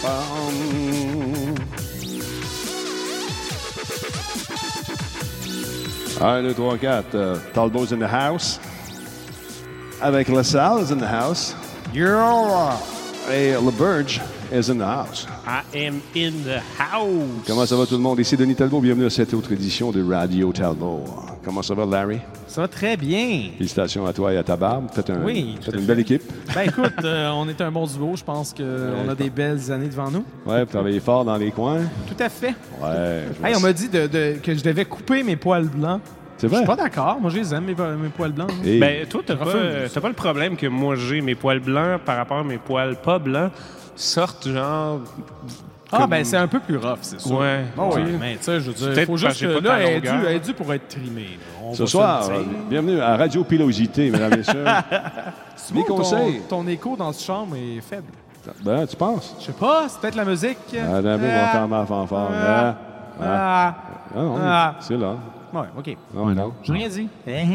Un, deux, trois, quatre. Talbot's in the house. Avec LaSalle is in the house. Yeah. Et LeBurge is in the house. I am in the house. Comment ça va tout le monde? Ici Denis Talbot. Bienvenue à cette autre édition de Radio Talbot. Comment ça va, Larry? Ça va très bien. Félicitations à toi et à ta barbe. Faites une belle équipe. Ben écoute, on est un bon duo. Je pense qu'on a des belles années devant nous. Ouais, vous travaillez fort dans les coins. Tout à fait. Ouais. Hey, on m'a dit que je devais couper mes poils blancs. C'est vrai? Je suis pas d'accord. Moi, je les aime, mes poils blancs. Et... Ben, toi, t'as pas le problème que moi, j'ai mes poils blancs par rapport à mes poils pas blancs sortent genre... Ah, ben c'est un peu plus rough, c'est sûr. Ouais. Oh, oui, mais tu sais, je veux dire, peut-être faut juste que parce que là, j'ai pas ta elle longueur. est due pour être trimée. Là. Ce soir, bienvenue à Radio Pilosité, mesdames et messieurs. Mes conseils. Ton écho dans cette chambre est faible. Ben, tu penses? Je sais pas, c'est peut-être la musique. Ah, d'un bout, on entend ma fanfare. Non, c'est là. Ouais, OK. Non. J'ai rien dit.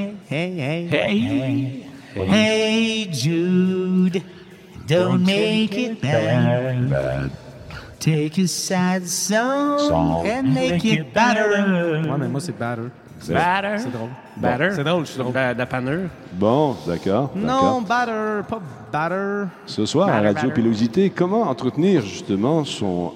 Hey Jude, don't make it bad. Take a sad song and make it better. Ouais, mais moi, c'est batter. Batter. C'est drôle. Batter. C'est drôle, je suis drôle. Dapanneur. Bon, d'accord. Non, batter, pas batter. Ce soir, à Radio Pilosité, comment entretenir justement son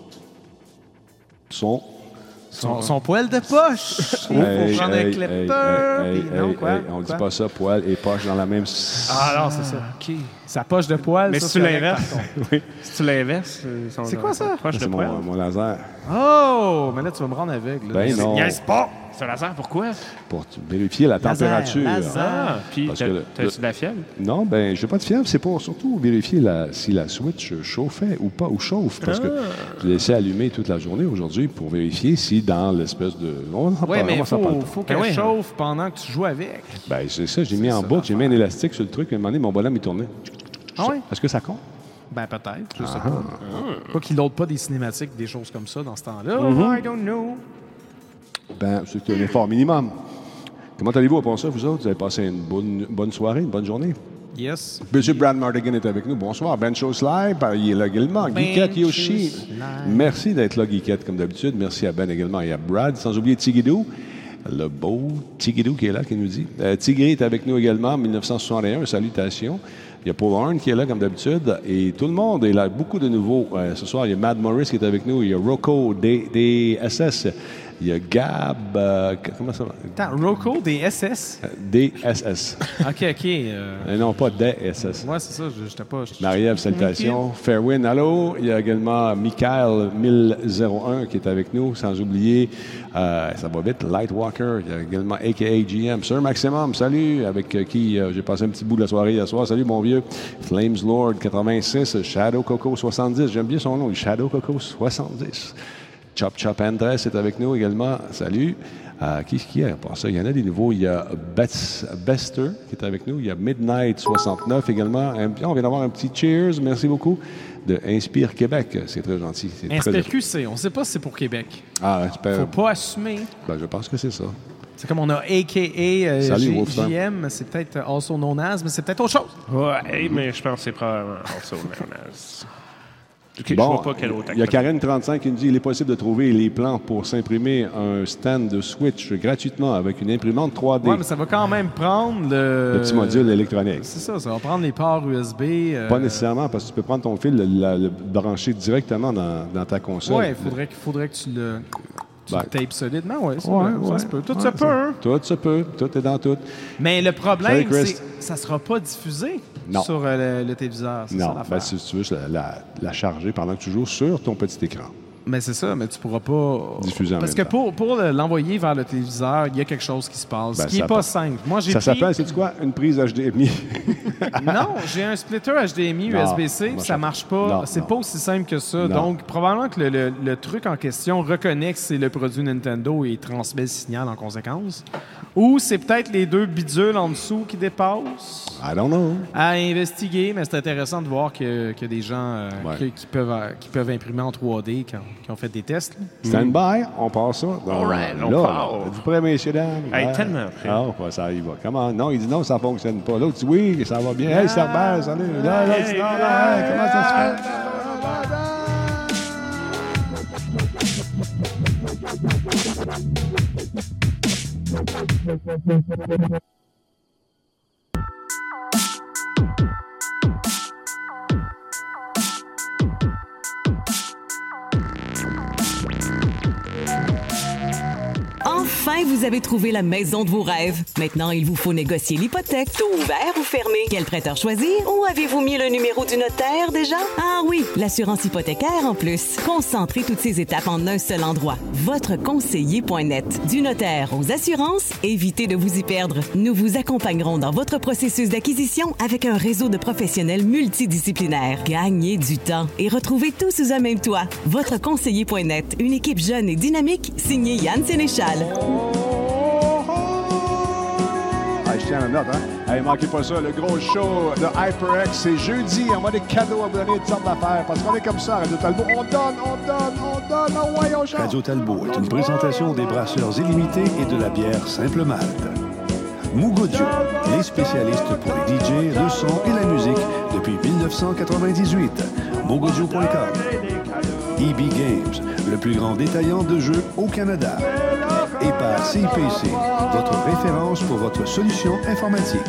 Son poil de poche. Il faut prendre un clipper. Non, quoi? On dit pas ça, poil et poche dans la même... Ah non, c'est ça. OK. Sa poche de poil, Mais ça, si tu c'est correct, l'inverses, par contre. Oui. si tu l'inverses, C'est quoi ça? Proche de C'est poil. mon laser. Oh! Mais là, tu vas me rendre aveugle. Là. Ben non, Niaise pas! C'est un laser, pourquoi? pour vérifier la température. laser. Ah, puis Parce que t'as-tu de la fièvre? Non, ben, je n'ai pas de fièvre. C'est pour surtout vérifier si la switch chauffait ou pas, ou chauffe. Parce que je l'ai laissé allumer toute la journée aujourd'hui pour vérifier si dans l'espèce de... Oui, mais il faut qu'elle oui. chauffe pendant que tu joues avec. Ben, c'est ça. J'ai mis en boucle, j'ai mis un élastique sur le truc. À un moment donné, mon bonhomme, il tournait. Ah oui? Est-ce que ça compte? Ben, peut-être. Je sais pas. Pas qu'ils loadent pas des cinématiques, des choses comme ça dans ce temps-là. I don't know. Ben, c'est un effort minimum. Comment allez-vous à part ça, vous autres? Vous avez passé une bonne soirée, une bonne journée? Yes. Monsieur Brad Mardigan est avec nous. Bonsoir. Ben Shows Live, il est là également. Geekette Yoshi. Shows Live. Merci d'être là, Geekette, comme d'habitude. Merci à Ben également et à Brad. Sans oublier Tigidou. Le beau Tigidou qui est là, qui nous dit. Tigré est avec nous également, 1961. Salutations. Il y a Paul Horn qui est là, comme d'habitude. Et tout le monde est là. Beaucoup de nouveaux. Ce soir, il y a Mad Morris qui est avec nous. Il y a Rocco, DSS. Il y a Gab. Comment ça va? Attends, Rocco, des SS? DSS. OK. Non, pas DSS. Moi, c'est ça. J'étais pas... Marie-Ève, salutations. Fairwin, allô. Il y a également Michael 1001 qui est avec nous, sans oublier, ça va vite, Lightwalker. Il y a également a.k.a. GM. Sir Maximum, salut, avec qui j'ai passé un petit bout de la soirée hier soir. Salut, mon vieux. Flames Lord 86, Shadow Coco 70. J'aime bien son nom, Shadow Coco 70. Chop Andres est avec nous également. Salut. Qui est à part ça? Il y en a des nouveaux. Il y a Bester qui est avec nous. Il y a Midnight 69 également. On vient d'avoir un petit cheers. Merci beaucoup. De Inspire Québec. C'est très gentil. C'est Inspire QC. On sait pas si c'est pour Québec. Ah, super. Faut pas assumer. Ben, je pense que c'est ça. C'est comme on a a.k.a. Salut, Wolfgang. JM. C'est peut-être also known as, mais c'est peut-être autre chose. Ouais, mais je pense que c'est probablement also known as. OK, Bon, je vois pas quel autre il y a acteur. Karen 35 qui nous dit il est possible de trouver les plans pour s'imprimer un stand de Switch gratuitement avec une imprimante 3D. Ouais, mais ça va quand même prendre Le petit module électronique. C'est ça va prendre les ports USB. Pas nécessairement, parce que tu peux prendre ton fil, le brancher directement dans ta console. Ouais, il faudrait que tu le tapes solidement. Ouais, ça se peut. Tout Ouais, se peut. Hein? Tout se peut. Tout est dans tout. Mais le problème, Salut, Chris. c'est que ça ne sera pas diffusé Non. sur le téléviseur. C'est ça Non, l'affaire. si tu veux la charger pendant que tu joues sur ton petit écran. Mais c'est ça, mais tu pourras pas... Diffuser en Parce même que temps. pour l'envoyer vers le téléviseur, il y a quelque chose qui se passe, Ben, ce qui n'est ça pas part. simple. Moi, j'ai Ça pris... s'appelle, c'est quoi? Une prise HDMI. Non, j'ai un splitter HDMI Non, USB-C, moi, ça marche pas. non, C'est non. pas aussi simple que ça. Non. Donc, probablement que le truc en question reconnaît que c'est le produit Nintendo et transmet le signal en conséquence. Ou c'est peut-être les deux bidules en dessous qui dépassent. I don't know. À investiguer, mais c'est intéressant de voir qu'il y a des gens Ouais. qui peuvent imprimer en 3D qui ont fait des tests. là. Stand by, on passe ça. All right, on là, part. êtes-vous prêts, messieurs, dames? Hey, Ouais. tellement prêt. Ah, ouais, ça y va. Comment? Non, il dit non, ça ne fonctionne pas. L'autre dit oui, ça va bien. Hey, Cerbère, salut. Là, dit non, là, comment ça se fait? Enfin, vous avez trouvé la maison de vos rêves. Maintenant, il vous faut négocier l'hypothèque. Taux ouvert ou fermé? Quel prêteur choisir? Ou avez-vous mis le numéro du notaire déjà? Ah oui, l'assurance hypothécaire en plus. Concentrez toutes ces étapes en un seul endroit. Votreconseiller.net. Du notaire aux assurances, évitez de vous y perdre. Nous vous accompagnerons dans votre processus d'acquisition avec un réseau de professionnels multidisciplinaires. Gagnez du temps et retrouvez tout sous un même toit. Votreconseiller.net. Une équipe jeune et dynamique signée Yann Sénéchal. Je tiens la note, hein? Hey, manquez pas ça, le gros show de HyperX, c'est jeudi. On a des cadeaux à vous donner, toutes sortes d'affaires. Parce qu'on est comme ça, Radio Talbot. On donne, oh ouais, on chante. Radio Talbot est une présentation des brasseurs illimités et de la bière Simple Malte. Mugodio, les spécialistes pour les DJ, le son et la musique depuis 1998. Mugodio.com. EB Games, le plus grand détaillant de jeux au Canada. Et par CIPC, votre référence pour votre solution informatique.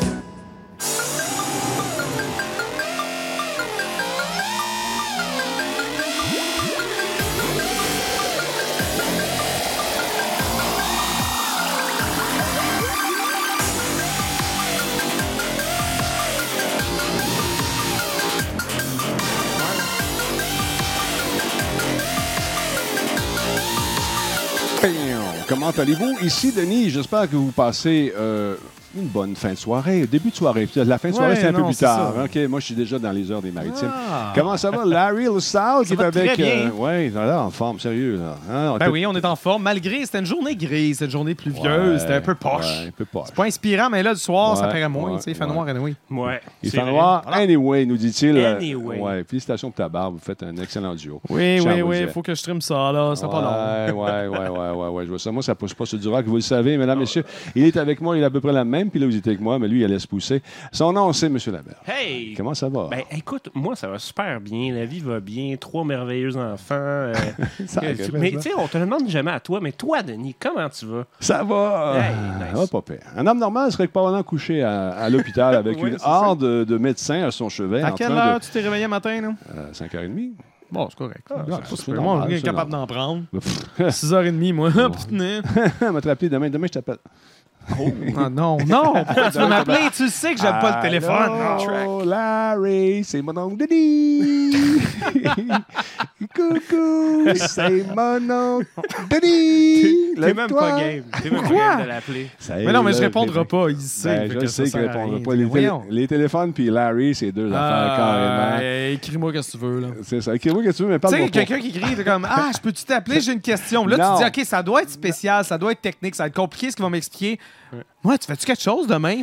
Comment allez-vous? Ici, Denis, j'espère que vous passez une bonne fin de soirée. Début de soirée. La fin de soirée, c'est un peu plus tard. OK, moi, je suis déjà dans les heures des maritimes. Ah. Comment ça va? Larry LaSalle qui est avec... oui, là, en forme, sérieux. Là. Hein, ben oui, on est en forme. Malgré, c'était une journée grise, cette journée pluvieuse. C'était un peu poche. Ouais, un peu poche. C'est pas inspirant, mais là, du soir, ça Ouais, paraît moins. ouais, Il fait noir, anyway. Ouais. Il c'est fait vrai. noir. Anyway, nous dit-il. Anyway. Ouais, félicitations pour ta barbe. Vous faites un excellent duo. Oui, Charles oui, Audier. il faut que je trime ça, là. C'est pas long. Ouais, je vois ça. Moi, ça pousse pas sur du rock, vous le savez, mesdames, messieurs. Il est avec moi, il a à peu près la même pilosité que moi, mais lui, il laisse pousser. Son nom, c'est M. Lambert. Hey! Comment ça va? Ben, écoute, moi, ça va super bien. La vie va bien. 3 merveilleux enfants. Mais tu sais, on te le demande jamais à toi. Mais toi, Denis, comment tu vas? Ça va. Hey, nice. Ça va pas pire. Un homme normal serait probablement couché à l'hôpital avec Ouais, une c'est horde de médecins à son chevet. À en quelle train heure tu t'es réveillé matin, là? 5h30. Bon, c'est correct. c'est C'est normal, moi, je c'est suis capable d'en normal. prendre. 6h30, moi. Putain. On va te rappeler demain. Demain, je t'appelle. Ah, non. Pourquoi tu veux m'appeler? Tu sais que j'aime pas le téléphone. Oh, Larry, c'est mon oncle Denis. Coucou, c'est mon oncle Denis. T'es même pas game. T'es même pas game de l'appeler. Mais non, mais je répondrai pas. Il sait. Je sais qu'il répondra pas. Les téléphones puis Larry, c'est deux affaires carrément. Écris-moi qu'est-ce que tu veux, là. C'est ça. Écris-moi qu'est-ce que tu veux, mais Tu parle-moi sais, pas. quelqu'un qui écrit, t'es comme je peux-tu t'appeler? J'ai une question. Là, Non. tu dis, OK, ça doit être spécial, ça doit être technique, ça va être compliqué ce qu'ils vont m'expliquer. Ouais, tu fais-tu quelque chose demain?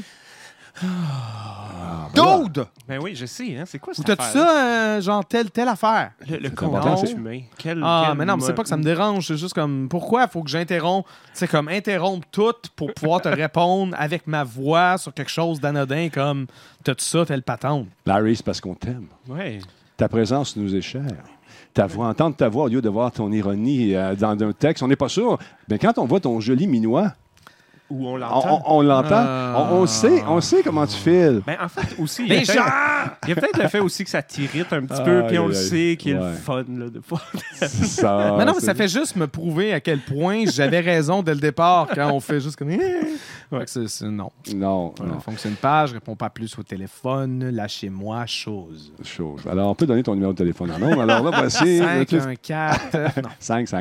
Dude! Ben oui, je sais. Hein, c'est quoi Ou cette t'as-tu affaire? ça, genre telle affaire? Le important, contact c'est- humain. Mais non, mais c'est pas que ça me dérange. C'est juste comme, pourquoi il faut que j'interrompe? C'est comme interrompre tout pour pouvoir te répondre avec ma voix sur quelque chose d'anodin comme, t'as-tu ça, telle patente? Larry, c'est parce qu'on t'aime. Ouais. Ta présence nous est chère. Entendre ta voix au lieu de voir ton ironie dans un texte, on n'est pas sûr. Mais quand on voit ton joli minois, Où on l'entend. on l'entend. On sait comment tu files. Ben, en fait, aussi, il Les y a peut-être le fait aussi que ça t'irrite un petit peu, puis on le sait qu'il est le fun, là, de fois. Ça, Mais non, mais ça fait juste me prouver à quel point j'avais raison dès le départ quand on fait juste comme. Fait que non. Non, Voilà, non. fonctionne pas, je réponds pas plus au téléphone, lâchez-moi, chose. Chose. Alors, on peut donner ton numéro de téléphone en nom. Alors là, voici. 514. Non.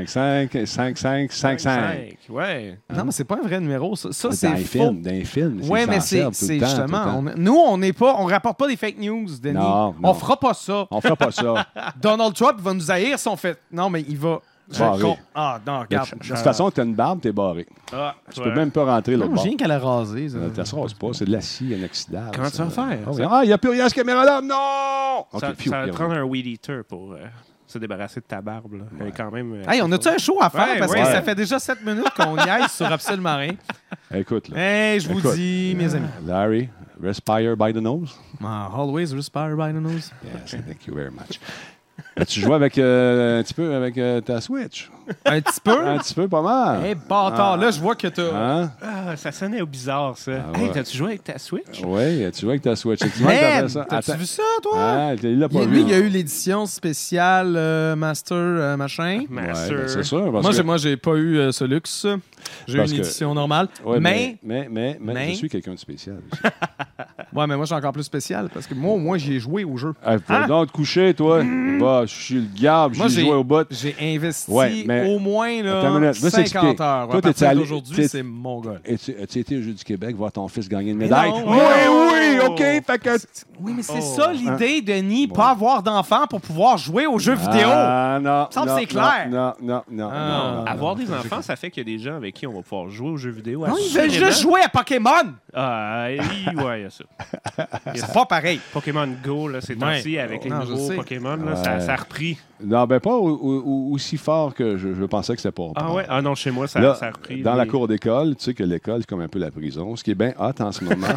555-5555. Ouais. Non, mais c'est pas un vrai numéro. Ça c'est Dans les faux. films, dans les films. Oui, ils mais s'en servent tout c'est le temps, justement. tout le temps. Nous, on rapporte pas des fake news, Denis. Non, On non. fera pas ça. On fera pas ça. Donald Trump va nous haïr si on fait. Non, mais il va. Barré. Non, regarde. De toute façon, tu as une barbe, t'es barré. Ah, Tu peux même pas rentrer là-bas. Non, j'ai rien qu'à la raser. Ça. Ça se rase pas, c'est de l'acier inoxydable. Comment tu vas faire? Il n'y a plus rien à cette caméra-là. Non! OK, Ça phew, va phew. prendre un weed eater pour se débarrasser de ta barbe. Là. Elle est quand même. Hey, on a-tu un show à faire? Ouais, Parce ouais. que ça fait déjà 7 minutes qu'on y aille sur absolument rien. Écoute, là. Hey, je vous Écoute. dis, mes amis. Larry, respire by the nose. Always respire by the nose. Yes, thank you very much. Tu joues avec, un petit peu avec ta Switch. Un petit peu? Un petit peu, pas mal. Eh, bâtard, là, je vois que t'as... Hein? Ah, ça sonnait bizarre, ça. Ah, ouais. Hey, t'as-tu joué avec ta Switch? Oui, tu joues avec ta Switch. Effectivement, Man, t'as-tu vu ça, toi? Ah, il l'a pas vu. Lui, il y a eu l'édition spéciale Master machin. Master. Ouais, ben, c'est sûr. Parce Moi, que... moi, j'ai pas eu ce luxe. J'ai eu Parce une que- édition normale. Ouais, mais je suis quelqu'un de spécial aussi. Ouais, mais moi, je suis encore plus spécial parce que moi, au moins, j'y ai joué au jeu. Va donc te coucher, toi. Va, je suis le garde, Moi, j'ai joué au bout. J'ai investi Ouais, mais- au moins là, Attends une minute, laisse 50 expliquer. heures. Toi, À t'es partir allé- d'aujourd'hui, t'es- c'est mon gars. As-tu été au Jeu du Québec voir ton fils gagner une Mais médaille? non, Oui, non. oui, OK. Fait que... Oui, mais c'est Oh. ça l'idée, Denis, pas avoir d'enfants pour pouvoir jouer aux jeux vidéo. Ah, non. me semble non, que c'est clair. Non. Ah. Avoir des enfants, ça fait qu'il y a des gens avec qui on va pouvoir jouer aux jeux vidéo. Non, ils veulent assurément. juste jouer à Pokémon. Ah, ouais, il y a ça. C'est pas pareil. Pokémon Go, là, c'est temps-ci, avec les Non, je nouveaux sais. Pokémon, là, Ouais. ça a repris. Non, ben pas aussi fort que je pensais que c'était pas. Ah ouais? Ah non, chez moi, ça, Là, ça a repris. dans la les- cour d'école, tu sais que l'école, c'est comme un peu la prison. Ce qui est bien hot en ce moment.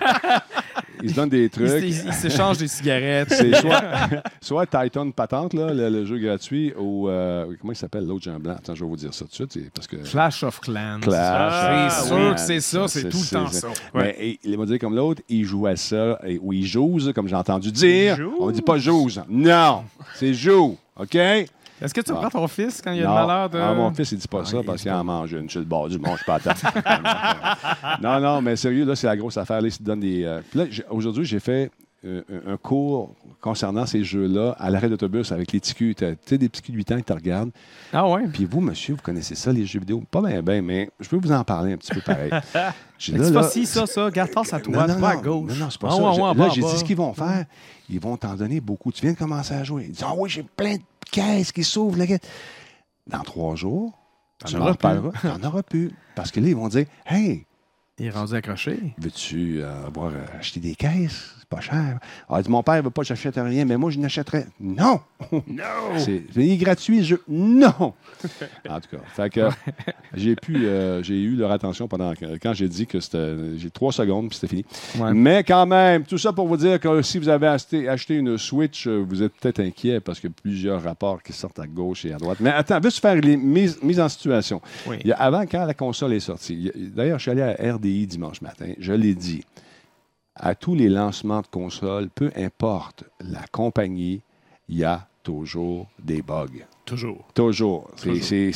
Ils se donnent des trucs. Ils s'échangent des cigarettes. C'est soit Titan Patente, là, le jeu gratuit, ou comment il s'appelle l'autre, j'ai un blanc. Attends, je vais vous dire ça tout de suite. Parce que Clash of Clans. Clash. C'est Ah, sûr oui. que c'est ça, c'est tout le temps ça. Mais il m'a dit comme l'autre, il joue à ça, ou il joue, comme j'ai entendu dire. Joue? On ne dit pas joue. Non, c'est joue. OK? Est-ce que tu Ah. prends ton fils quand il y a Non. le malheur de... Ah, mon fils, il dit pas ça parce qu'il en mange une sur le bord du monde. Je pas attendre. Non, mais sérieux, là, c'est la grosse affaire. Là, ils se donnent des. Puis là, aujourd'hui, j'ai fait un cours concernant ces jeux-là à l'arrêt d'autobus avec les TQ. Tu sais, des petits culs de 8 ans qui te regardent. Ah ouais? Puis vous, monsieur, vous connaissez ça, les jeux vidéo? Pas bien, mais je peux vous en parler un petit peu pareil. J'ai dit, C'est pas si ça. Garde face à toi, non, pas à non, gauche. Non, c'est pas Ah ça. ouais, ouais, Là, bah, j'ai bah. dit, ce qu'ils vont faire, ils vont t'en donner beaucoup. Tu viens de commencer à jouer. Ils disent, ah oui, j'ai plein de caisses qui s'ouvrent. Dans 3 jours, tu m'en reparleras. Tu n'en auras plus. Parce que là, ils vont dire, hey, Il est rendu accroché. veux-tu acheter des caisses? C'est pas cher. Ah, il dit, mon père ne veut pas que j'achète rien, mais moi, je n'achèterais. Non! Non! Il est gratuit, le jeu. Non! En tout cas, fait que j'ai eu leur attention pendant quand j'ai dit que j'ai 3 secondes puis c'était fini. Ouais. Mais quand même, tout ça pour vous dire que si vous avez acheté une Switch, vous êtes peut-être inquiet parce qu'il y a plusieurs rapports qui sortent à gauche et à droite. Mais attends, juste faire les mises en situation. Oui. Avant, quand la console est sortie, d'ailleurs, je suis allé à RDI dimanche matin, je l'ai dit, à tous les lancements de consoles, peu importe la compagnie, il y a toujours des bugs. Toujours. Toujours. C'est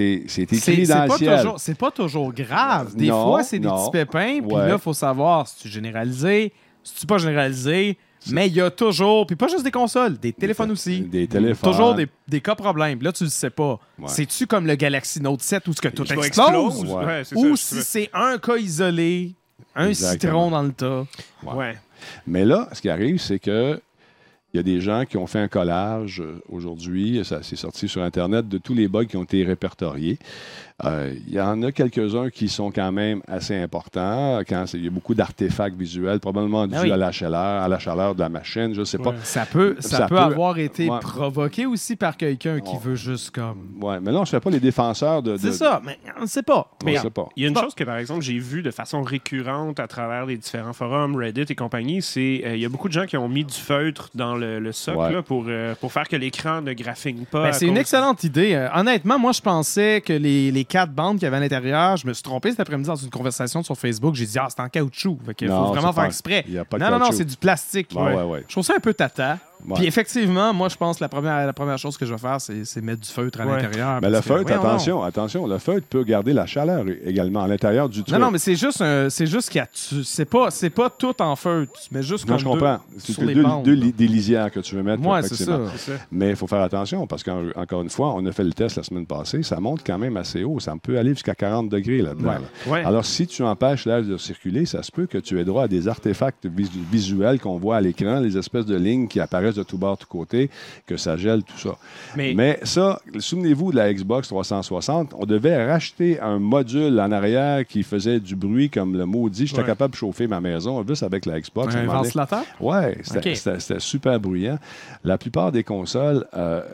écrit dans le pas ciel. c'est pas toujours grave. Des Non, fois, c'est des non. petits pépins. Puis Ouais. là, il faut savoir si tu généralisé, si tu pas généralisé. Mais il y a toujours, puis pas juste des consoles, des téléphones aussi. Des téléphones. Toujours des cas problèmes. Là, tu le sais pas. Ouais. C'est-tu comme le Galaxy Note 7 où ce que tout Ça explose? Ouais. Ouais, c'est Ou ça, si c'est un cas isolé, un Exactement. citron dans le tas. Ouais. Mais là, ce qui arrive, c'est que il y a des gens qui ont fait un collage aujourd'hui, ça c'est sorti sur Internet, de tous les bugs qui ont été répertoriés. Il y en a quelques-uns qui sont quand même assez importants. Il y a beaucoup d'artefacts visuels, probablement dus oui. à la chaleur de la machine, je ne sais pas. Ça peut Ça peut- avoir été ouais. provoqué aussi par quelqu'un qui Ouais. veut juste comme... Ouais, mais là, on ne se fait pas les défenseurs de... C'est ça, mais on ne sait pas. On Mais ne sait pas. il y a une Bon. chose que, par exemple, j'ai vue de façon récurrente à travers les différents forums, Reddit et compagnie, c'est il y a beaucoup de gens qui ont mis du feutre dans le socle Ouais. là, pour faire que l'écran ne graphine pas. Ben, à c'est une cause- excellente idée. Honnêtement, moi, je pensais que les 4 bandes qu'il y avait à l'intérieur, je me suis trompé cet après-midi dans une conversation sur Facebook. J'ai dit, c'est en caoutchouc. Il Non, faut vraiment c'est faire pas- exprès. il y a pas de Non, caoutchouc. c'est du plastique. Ouais. Je trouve ça un peu tata. Ouais. Puis effectivement, moi, je pense que la première chose que je vais faire, c'est mettre du feutre à Ouais. l'intérieur. Mais le parce que, feutre, voyons attention, le feutre peut garder la chaleur également à l'intérieur du truc. Non, mais c'est juste qu'il y a... C'est pas tout en feutre. Tu mets juste Non, comme je comprends. C'est sur les deux, bandes. des lisières que tu veux mettre. Ouais, c'est effectivement. ça. Mais il faut faire attention parce qu'encore une fois, on a fait le test la semaine passée, ça monte quand même assez haut. Ça peut aller jusqu'à 40 degrés là-dedans. Ouais. là. Ouais. Alors, si tu empêches l'air de circuler, ça se peut que tu aies droit à des artefacts visuels qu'on voit à l'écran, les espèces de lignes qui apparaissent de tous bords, de tous côtés, que ça gèle, tout ça. Mais ça, souvenez-vous de la Xbox 360, on devait racheter un module en arrière qui faisait du bruit comme le maudit. J'étais Ouais. capable de chauffer ma maison, juste avec la Xbox. à Un moment donné. ventilateur? Oui, OK. c'était super bruyant. La plupart des consoles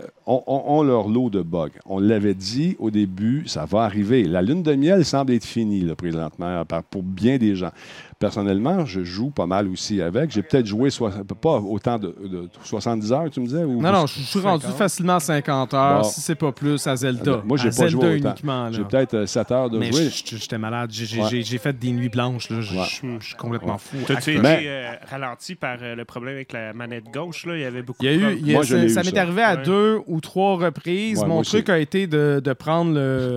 ont leur lot de bugs. On l'avait dit au début, ça va arriver. La lune de miel semble être finie là, présentement pour bien des gens. personnellement, je joue pas mal aussi avec. J'ai peut-être joué pas autant de 70 heures, tu me disais? Ou Non, je suis rendu facilement 50 heures, Bon. si c'est pas plus, à Zelda. Moi, j'ai à pas joué Zelda autant. uniquement. Là. J'ai peut-être 7 heures de Mais jouer. j'étais malade. J'ai fait des nuits blanches. Là. Je suis complètement fou. T'as-tu été Mais- ralenti par le problème avec la manette gauche? Là? Il y avait beaucoup Il y a de eu, problèmes. Moi, je l'ai eu, ça m'est ça. arrivé à Ouais. 2 ou 3 reprises. Ouais, Mon moi truc aussi. a été de prendre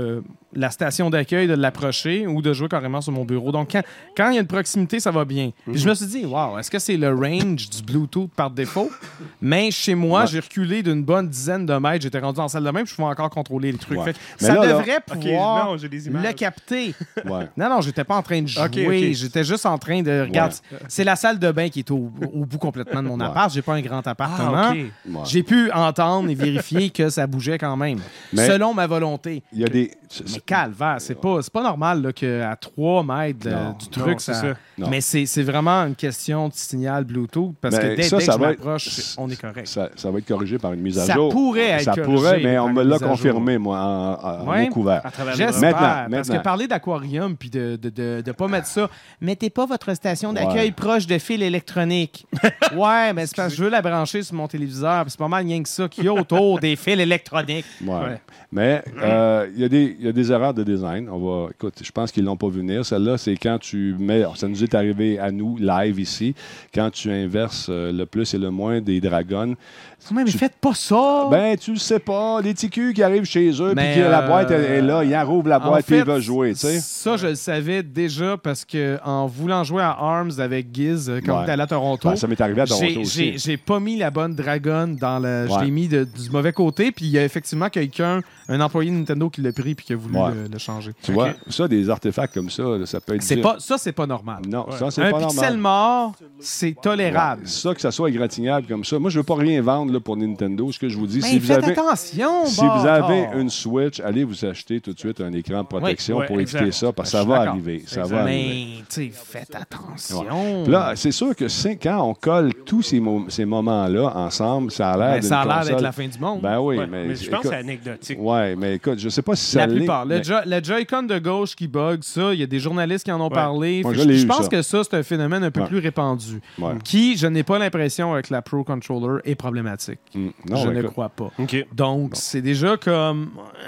la station d'accueil, de l'approcher ou de jouer carrément sur mon bureau. Donc, quand il y a une proximité, ça va bien. Puis je me suis dit, wow, est-ce que c'est le range du Bluetooth par défaut? Mais chez moi, Ouais. j'ai reculé d'une bonne dizaine de mètres. J'étais rendu en salle de bain, puis je pouvais encore contrôler les trucs. Ouais. Fait que Mais ça là, devrait OK, pouvoir non, j'ai des images. le capter. Ouais. Non, j'étais pas en train de jouer. ok. J'étais juste en train de... Regarde, c'est la salle de bain qui est au bout complètement de mon Ouais. appart. J'ai pas un grand appartement. Ah, OK. Ouais. J'ai pu entendre et vérifier que ça bougeait quand même, Mais- selon ma volonté. Il y a des... Mais calvaire, c'est pas normal là, qu'à 3 mètres Non. du truc, Non, c'est ça... ça. Non. Mais c'est vraiment une question de signal Bluetooth, parce Mais que dès ça, que ça je va être- m'approche, on est correct. Ça va être corrigé par une mise à Ça jour. pourrait être Ça corrigé pourrait, mais par on une me l'a mise à jour. confirmé, moi, en Ouais. mot couvert. À travers le J'espère, Maintenant. parce que parler d'aquarium puis de pas mettre ça, mettez pas votre station d'accueil Ouais. proche de fil électronique. Ouais, mais c'est parce que je veux la brancher sur mon téléviseur, puis c'est pas mal rien que ça qu'il y a autour des fils électroniques. Ouais. Ouais. Mais il y a des erreurs de design. Écoute, je pense qu'ils l'ont pas vu venir. Celle-là, c'est quand tu mets... Ça nous est arrivé à nous, live ici, quand tu inverses le plus et le moins des dragons. Mais faites pas ça! Ben, tu le sais pas. Les TQ qui arrivent chez eux, puis Mais, que la boîte est là, ils en rouvrent la En boîte, puis fait, ils veulent jouer, tu sais. Ça, je le savais déjà parce que en voulant jouer à ARMS avec Giz, quand Ouais. on était allé à Toronto, Ben, ça m'est arrivé à Toronto aussi. j'ai pas mis la bonne dragonne dans le. Je Ouais. l'ai mis du mauvais côté, puis il y a effectivement un employé de Nintendo qui l'a pris puis qui a voulu Ouais. le changer. Tu vois, ça, des artefacts comme ça, là, ça peut être... C'est pas normal. Non, ça, c'est Un pas pixel normal. mort, c'est tolérable. Ouais. Ça, que ça soit égratignable comme ça. Moi, je veux pas rien vendre là, pour Nintendo. Ce que je vous dis, Mais si vous faites avez... attention, Si vous avez bâtard. une Switch, allez vous acheter tout de suite un écran de protection Oui, pour ouais, éviter exact. ça, parce que Je ça suis va d'accord. arriver. Ça Exact. va arriver. Mais, tu sais, faites attention. Puis là, c'est sûr que quand on colle tous ces moments-là ensemble, ça a l'air Ben, d'une ça a l'air console- d'être la fin du monde. Ben oui, Ouais, mais... mais je pense que c'est anecdotique. Ouais, mais écoute, je sais pas si ça La l'est. plupart. mais- Le Joy-Con de gauche qui bug, ça, il y a des journalistes qui en ont parlé. Moi, Fait je que l'ai je eu, pense ça. que ça, c'est un phénomène un peu Ouais. plus répandu. Ouais. Qui, je n'ai pas l'impression, avec la Pro Controller, est problématique. Non, je ben, ne écoute, crois pas. OK. Donc, c'est déjà comme...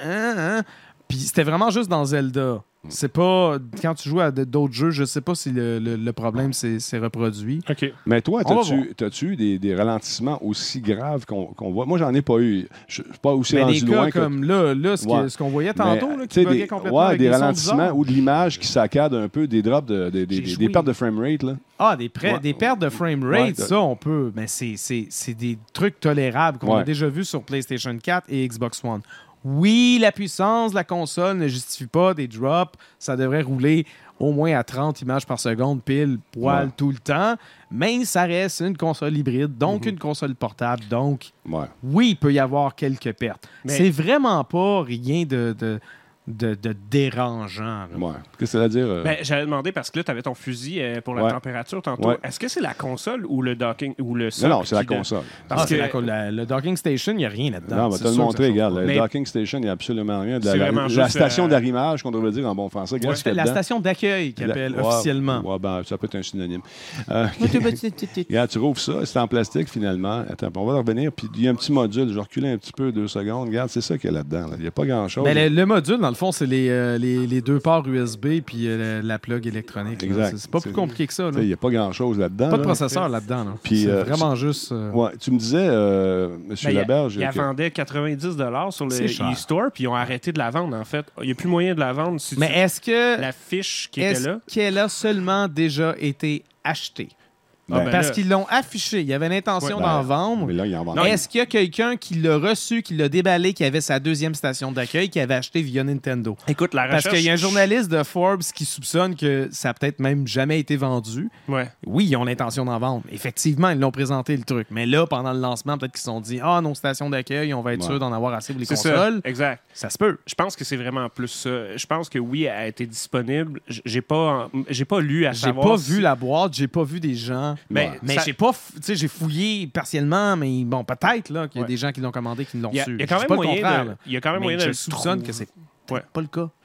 Puis c'était vraiment juste dans Zelda. C'est pas... Quand tu joues à d'autres jeux, je sais pas si le problème s'est reproduit. OK. Mais toi, On va voir. t'as-tu eu des ralentissements aussi graves qu'on voit? Moi, j'en ai pas eu. Je suis pas aussi Mais rendu des cas loin que... comme là Ouais. ce qu'on voyait tantôt, Mais, là, tu qui sais, buguait des, complètement ouais, avec des sons ralentissements bizarres. ou de l'image qui saccade un peu, des drops, des joué. pertes de framerate. Là. Ah, Ouais. des pertes de framerate, Ouais, ça, on peut. Mais c'est des trucs tolérables qu'on Ouais. a déjà vus sur PlayStation 4 et Xbox One. Oui, la puissance de la console ne justifie pas des drops. Ça devrait rouler au moins à 30 images par seconde, pile, poil, Ouais. tout le temps. Mais ça reste une console hybride, donc une console portable. Donc, Ouais. oui, il peut y avoir quelques pertes. Mais- C'est vraiment pas rien de dérangeant. là. Ouais. Qu'est-ce que ça veut dire? Ben, j'avais demandé parce que là, tu avais ton fusil pour la Ouais. température tantôt. Ouais. Est-ce que c'est la console ou le docking ou le socle non, c'est la qui console. Parce C'est que le docking station, il n'y a rien là-dedans. Non, mais C'est t'as le sûr que montré, ça regarde. change Le Mais- docking station, il n'y a absolument rien. C'est vraiment La juste, station d'arrimage, qu'on devrait dire en bon français. Regarde ce qu'il y a pas. La dedans. station d'accueil qu'ils appellent Ouais, officiellement. ouais, ben, ça peut être un synonyme. Regarde, tu rouvres ça, c'est en plastique finalement. Attends, on va revenir. Puis il y a un petit module. Je vais reculer un petit peu, 2 secondes. Regarde, c'est ça qu'il y a là-dedans. là. Il n'y a pas grand-chose. Ben, le module, dans le fond, c'est les deux ports USB puis la plug électronique. là. Exact. C'est pas plus compliqué que ça. Tu là. sais, il n'y a pas grand-chose là-dedans. Pas de là. processeur là-dedans. là. Puis, C'est vraiment juste... Ouais, tu me disais, M. Ben, Laberge... il la que- vendait 90 $ sur le C'est cher. e-store, puis ils ont arrêté de la vendre, en fait. Il n'y a plus moyen de la vendre si Mais tu... est-ce que La fiche qui était est-ce là... qu'elle a seulement déjà été achetée? Ben, Parce là- qu'ils l'ont affiché. Il y avait l'intention Ouais, d'en ben, vendre. Mais là, il en vend. Non, Est-ce qu'il y a quelqu'un qui l'a reçu, qui l'a déballé, qui avait sa deuxième station d'accueil, qui avait acheté via Nintendo? Écoute, la recherche... Parce qu'il y a un journaliste de Forbes qui soupçonne que ça a peut-être même jamais été vendu. Ouais. Oui, ils ont l'intention d'en vendre. Effectivement, ils l'ont présenté le truc. Mais là, pendant le lancement, peut-être qu'ils se sont dit « Ah, nos stations d'accueil, on va être Ouais. sûr d'en avoir assez pour les C'est consoles. ça, exact. » Ça se peut. Je pense que c'est vraiment plus ça. Je pense que oui, elle a été disponible. J'ai pas lu à J'ai savoir pas si- vu la boîte, j'ai pas vu des gens. Mais Mais ça- j'ai pas, tu sais, j'ai fouillé partiellement, mais bon, peut-être là qu'il y a Ouais. des gens qui l'ont commandé, qui l'ont Il y a su. quand Je dis même pas le moyen contraire, de- là. il y a quand même Mais moyen de je le soupçonne trouver. que c'est Ouais. pas le cas.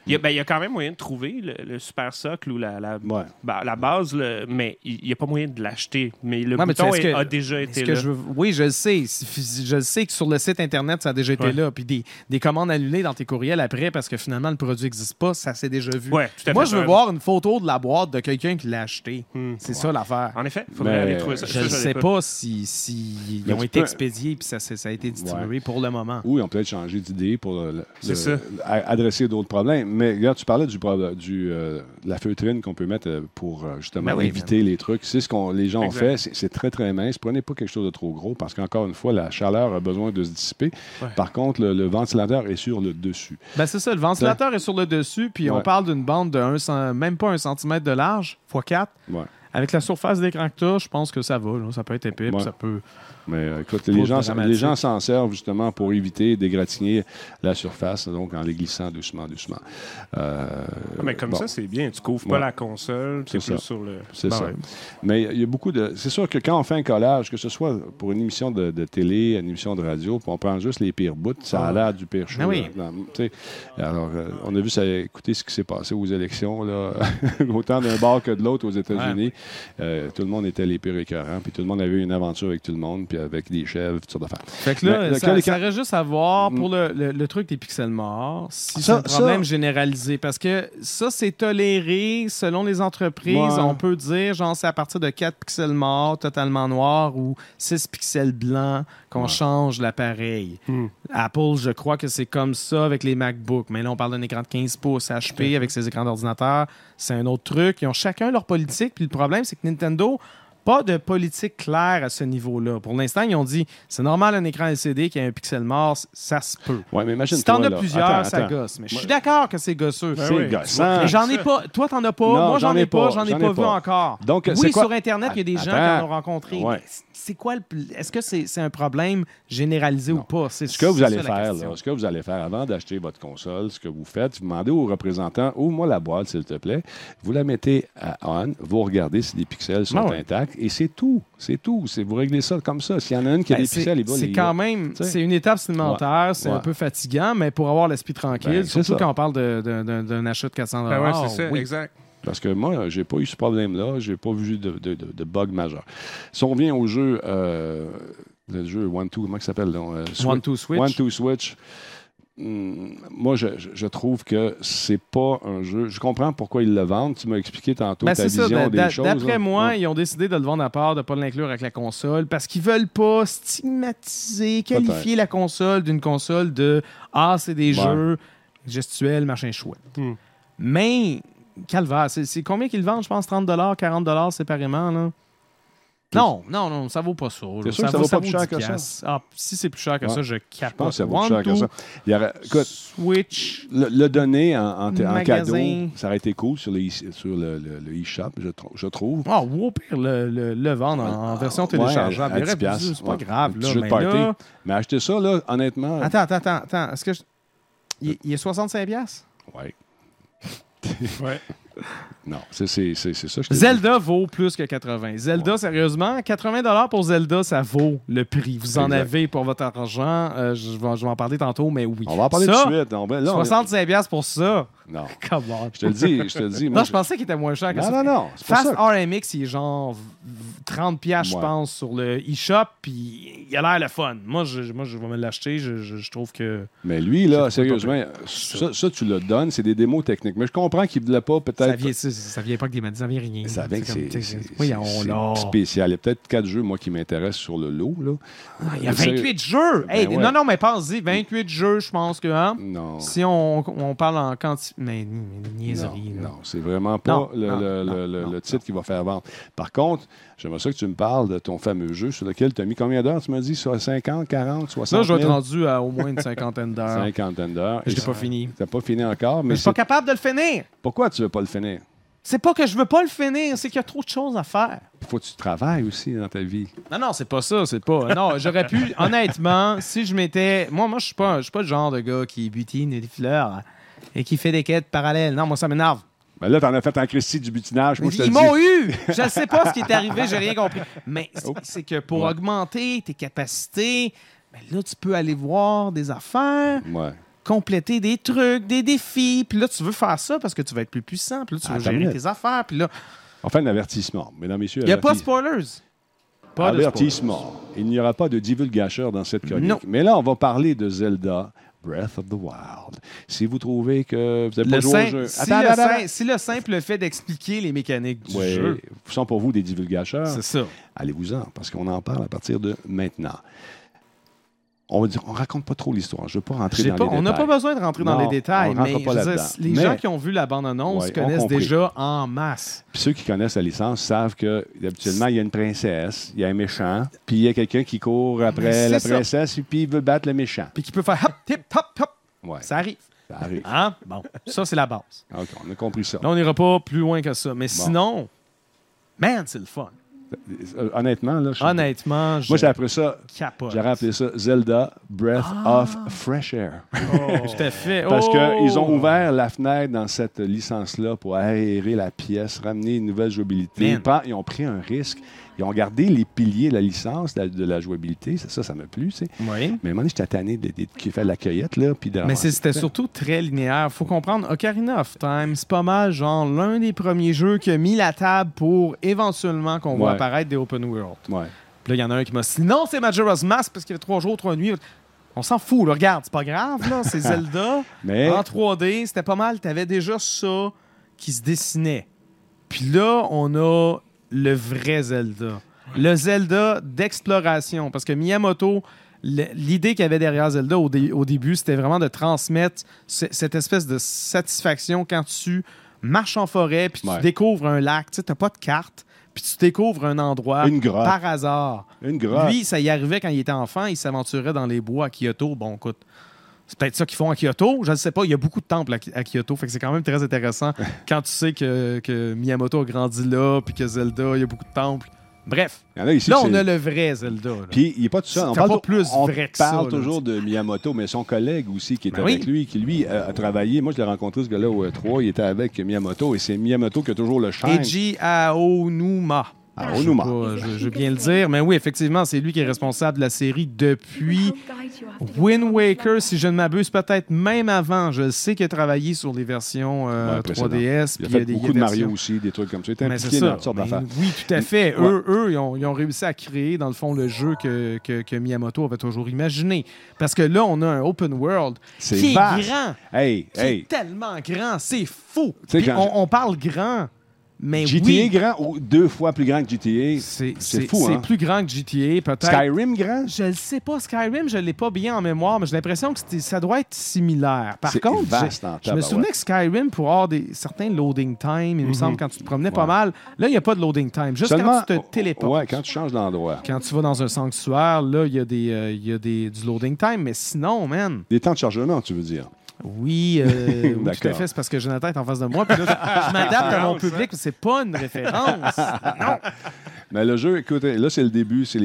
Il y a quand même moyen de trouver le super socle ou la base, mais il n'y a pas moyen de l'acheter. Mais le bouton a déjà été là. Oui, je le sais. Je le sais que sur le site Internet, ça a déjà été là. Puis des commandes annulées dans tes courriels après parce que finalement, le produit n'existe pas, ça s'est déjà vu. Ouais, tout à fait. Moi, je veux voir une photo de la boîte de quelqu'un qui l'a acheté. C'est ça l'affaire. En effet, il faudrait aller trouver ça. Je ne sais pas si ils ont été expédiés puis ça a été distribué pour le moment. Oui, on peut peut-être changer d'idée pour adresser d'autres problèmes. Mais regarde, tu parlais de la feutrine qu'on peut mettre pour justement éviter les trucs. C'est ce que les gens ont fait. C'est très, très mince. Prenez pas quelque chose de trop gros parce qu'encore une fois, la chaleur a besoin de se dissiper. Ouais. Par contre, le ventilateur est sur le dessus. Ben c'est ça. Le ventilateur est sur le dessus. Puis on parle d'une bande de même pas 1 cm de large, x 4. Ouais. Avec la surface d'écran que tu as, je pense que ça va. Là. Ça peut être épais. Ça peut... Mais écoute, les gens s'en servent justement pour éviter d'égratigner la surface, donc en les glissant doucement. Mais comme ça, c'est bien. Tu couvres pas la console, c'est plus sur le... C'est ça. Ouais. Mais il y a beaucoup de... C'est sûr que quand on fait un collage, que ce soit pour une émission de télé, une émission de radio, puis on prend juste les pires bouts, ça a l'air du pire show. Alors, on a vu ça, écoutez ce qui s'est passé aux élections, là, autant d'un bord que de l'autre aux États-Unis. Tout le monde était les pires écœurants, puis tout le monde avait eu une aventure avec tout le monde, puis avec des chèvres, toutes sortes d'affaires. Fait que là, ça reste juste à voir pour le truc des pixels morts, si c'est un problème généralisé. Parce que ça, c'est toléré selon les entreprises. Ouais. On peut dire, genre, c'est à partir de 4 pixels morts, totalement noirs, ou 6 pixels blancs qu'on change l'appareil. Apple, je crois que c'est comme ça avec les MacBooks. Mais là, on parle d'un écran de 15 pouces HP avec ses écrans d'ordinateur. C'est un autre truc. Ils ont chacun leur politique. Puis le problème, c'est que Nintendo... pas de politique claire à ce niveau-là. Pour l'instant, ils ont dit, c'est normal un écran LCD qui a un pixel mort, ça se peut. Ouais, mais imagine si t'en as plusieurs, ça gosse. Mais je suis d'accord que c'est gosseux. C'est gossant. Mais j'en ai pas. Toi, t'en as pas. Non, moi, j'en ai pas vu encore. Donc, oui, sur Internet, il y a des gens qui en ont rencontré. Ouais. C'est quoi est-ce que c'est un problème généralisé ou pas? Ce que vous allez faire avant d'acheter votre console, ce que vous faites, vous demandez au représentant, ouvre-moi la boîte, s'il te plaît. Vous la mettez à on, vous regardez si les pixels sont intacts et c'est tout. Vous réglez ça comme ça. S'il y en a une qui a des pixels, il va les... C'est quand même... C'est une étape supplémentaire. C'est un peu fatigant, mais pour avoir l'esprit tranquille, surtout quand on parle d'un achat de 400 $. Ouais, c'est ça, exact. Parce que moi, j'ai pas eu ce problème-là. J'ai pas vu de bug majeur. Si on revient au jeu, le jeu One-Two, comment il s'appelle? One-Two Switch. One-Two Switch. Moi, je trouve que c'est pas un jeu... Je comprends pourquoi ils le vendent. Tu m'as expliqué tantôt ta vision des choses. D'après moi, ils ont décidé de le vendre à part, de ne pas l'inclure avec la console, parce qu'ils veulent pas stigmatiser, qualifier la console d'une console de « Ah, c'est des jeux gestuels, machin chouette. » Mais... Calvaire, c'est combien qu'ils le vendent? Je pense 30 $, 40 $, séparément. Là. Non, ça vaut pas ça. C'est sûr que ça vaut pas plus cher que ça. Ah, si c'est plus cher que ça, je capote. Je pense que ça vaut plus cher que ça. Écoute, Switch. Le donner en cadeau, ça aurait été cool sur le eShop, je trouve. Ah, ou au pire, le vendre en version téléchargeable. C'est pas grave. Là, mais acheter ça, là, honnêtement... Attends. Est-ce que... Il est 65 $? Oui. Ouais. Non, c'est ça. Zelda vaut plus que 80. Zelda, sérieusement, 80 $ pour Zelda, ça vaut le prix. Vous en avez pour votre argent. Je vais en parler tantôt, mais oui. On va en parler tout de suite. 65 $ pour ça. Non. Comment? Je te le dis. Non, je pensais qu'il était moins cher que ça. Non. Fast RMX, il est genre 30 $, je pense, sur le eShop, puis il a l'air le fun. Moi, je vais me l'acheter. Je trouve que... Mais lui, là, sérieusement, ça, tu le donnes, c'est des démos techniques. Mais je comprends qu'il ne voulait pas peut-être... Ça vient pas que des médias, ça vient rien. Ça vient que c'est spécial. Il y a peut-être 4 jeux, moi, qui m'intéressent sur le lot. Là. Il y a 28 jeux! Non, mais pense-y, 28 jeux, je pense que... Hein? Non. Si on parle en quantité... Mais niaiserie. Non, c'est vraiment pas le titre qui va faire vendre. Par contre, j'aimerais ça que tu me parles de ton fameux jeu sur lequel tu as mis combien d'heures, tu m'as dit? Sur 50, 40, 60 000? Là, je vais être rendu à au moins une cinquantaine d'heures. Je n'ai pas fini. Tu n'as pas fini encore. Mais je suis pas capable de le finir. Pourquoi tu ne veux pas le finir? C'est pas que je veux pas le finir, c'est qu'il y a trop de choses à faire. Il faut que tu travailles aussi dans ta vie. Non, c'est pas ça, c'est pas... Non, j'aurais pu, honnêtement, si je m'étais... Moi, je suis pas le genre de gars qui butine des fleurs et qui fait des quêtes parallèles. Non, moi, ça m'énerve. Ben là, t'en as fait en Christie du butinage. Moi, ils m'ont eu! Je ne sais pas ce qui est arrivé, j'ai rien compris. Mais c'est que pour augmenter tes capacités, ben là, tu peux aller voir des affaires. Ouais. compléter des trucs, des défis. Puis là, tu veux faire ça parce que tu vas être plus puissant. Puis là, tu veux gérer tes affaires. Puis là... On fait un avertissement. Mesdames, messieurs, il n'y a pas de spoilers. Pas avertissement. Il n'y aura pas de divulgateur dans cette chronique. Non. Mais là, on va parler de Zelda Breath of the Wild. Si vous trouvez que vous n'avez pas joué au jeu... Si le simple fait d'expliquer les mécaniques du jeu... sont pour vous des divulgateurs. C'est ça. Allez-vous-en, parce qu'on en parle à partir de maintenant. On va dire, on raconte pas trop l'histoire. Je ne veux pas rentrer dans les détails. On n'a pas besoin de rentrer dans les détails, mais les gens qui ont vu la bande-annonce connaissent déjà en masse. Puis ceux qui connaissent la licence savent que habituellement il y a une princesse, il y a un méchant, puis il y a quelqu'un qui court après la princesse et puis il veut battre le méchant. Puis qui peut faire hop, tip, hop, hop. Ouais. Ça arrive. Ça arrive. Hein? Bon, ça c'est la base. OK, on a compris ça. Là, on n'ira pas plus loin que ça. Mais sinon, man, c'est le fun. Honnêtement, là, moi, j'ai appris ça. Capote. J'aurais appelé ça Zelda Breath of Fresh Air. Tout à fait. Parce qu'ils ont ouvert la fenêtre dans cette licence-là pour aérer la pièce, ramener une nouvelle jouabilité. Ils ont pris un risque. Ils ont gardé les piliers de la licence de la jouabilité. Ça m'a plu. Tu sais. Oui. Mais à un moment donné, j'étais tanné qui fait de la cueillette. Là, puis mais c'était surtout très linéaire. Il faut comprendre, Ocarina of Time, c'est pas mal genre l'un des premiers jeux qui a mis la table pour éventuellement qu'on voit apparaître des open world. Ouais. Puis là, il y en a un qui m'a dit non, c'est Majora's Mask parce qu'il y avait 3 jours, 3 nuits. On s'en fout, là. Regarde, c'est pas grave, là. C'est Zelda. Mais... En 3D, c'était pas mal. T'avais déjà ça qui se dessinait. Puis là, on a le vrai Zelda. Le Zelda d'exploration. Parce que Miyamoto, l'idée qu'il y avait derrière Zelda au début, c'était vraiment de transmettre cette espèce de satisfaction quand tu marches en forêt puis tu découvres un lac. Tu sais, t'as pas de carte. Puis tu découvres un endroit par hasard. Une grotte. Lui, ça y arrivait quand il était enfant. Il s'aventurait dans les bois à Kyoto. Bon, écoute, c'est peut-être ça qu'ils font à Kyoto. Je ne sais pas. Il y a beaucoup de temples à Kyoto. Fait que c'est quand même très intéressant quand tu sais que Miyamoto a grandi là puis que Zelda, il y a beaucoup de temples. Bref, ici, là, on a le vrai Zelda. Puis, il n'est pas tout seul. On parle toujours de Miyamoto, mais son collègue aussi qui est avec lui, qui lui a travaillé. Moi, je l'ai rencontré, ce gars-là, au E3. Il était avec Miyamoto et c'est Miyamoto qui a toujours le charme. Eiji Aonuma. Je veux bien le dire, mais oui, effectivement, c'est lui qui est responsable de la série depuis Wind Waker, si je ne m'abuse, peut-être même avant. Je sais qu'il a travaillé sur les versions 3DS. Il a fait beaucoup de Mario aussi, des trucs comme ça. Il était impliqué dans toutes sortes d'affaires. Oui, tout à fait. Eux, ils ont réussi à créer, dans le fond, le jeu que Miyamoto avait toujours imaginé. Parce que là, on a un open world qui est grand. Qui est tellement grand, c'est fou. Puis on parle grand. Mais GTA grand ou 2 fois plus grand que GTA? C'est fou, C'est plus grand que GTA, peut-être. Skyrim grand? Je ne sais pas. Skyrim, je ne l'ai pas bien en mémoire, mais j'ai l'impression que ça doit être similaire. Par contre, je me souvenais que Skyrim, pour avoir certains loading time, il me semble, quand tu te promenais pas mal, là, il n'y a pas de loading time. Juste quand tu te téléportes. Oui, quand tu changes d'endroit. Quand tu vas dans un sanctuaire, là, il y a du loading time, mais sinon, man... Des temps de chargement, tu veux dire? Oui, oui, tout à fait. C'est parce que Jonathan est en face de moi. Puis là, je m'adapte à mon public. C'est pas une référence. Non. Mais le jeu, écoute, là, c'est le début. C'est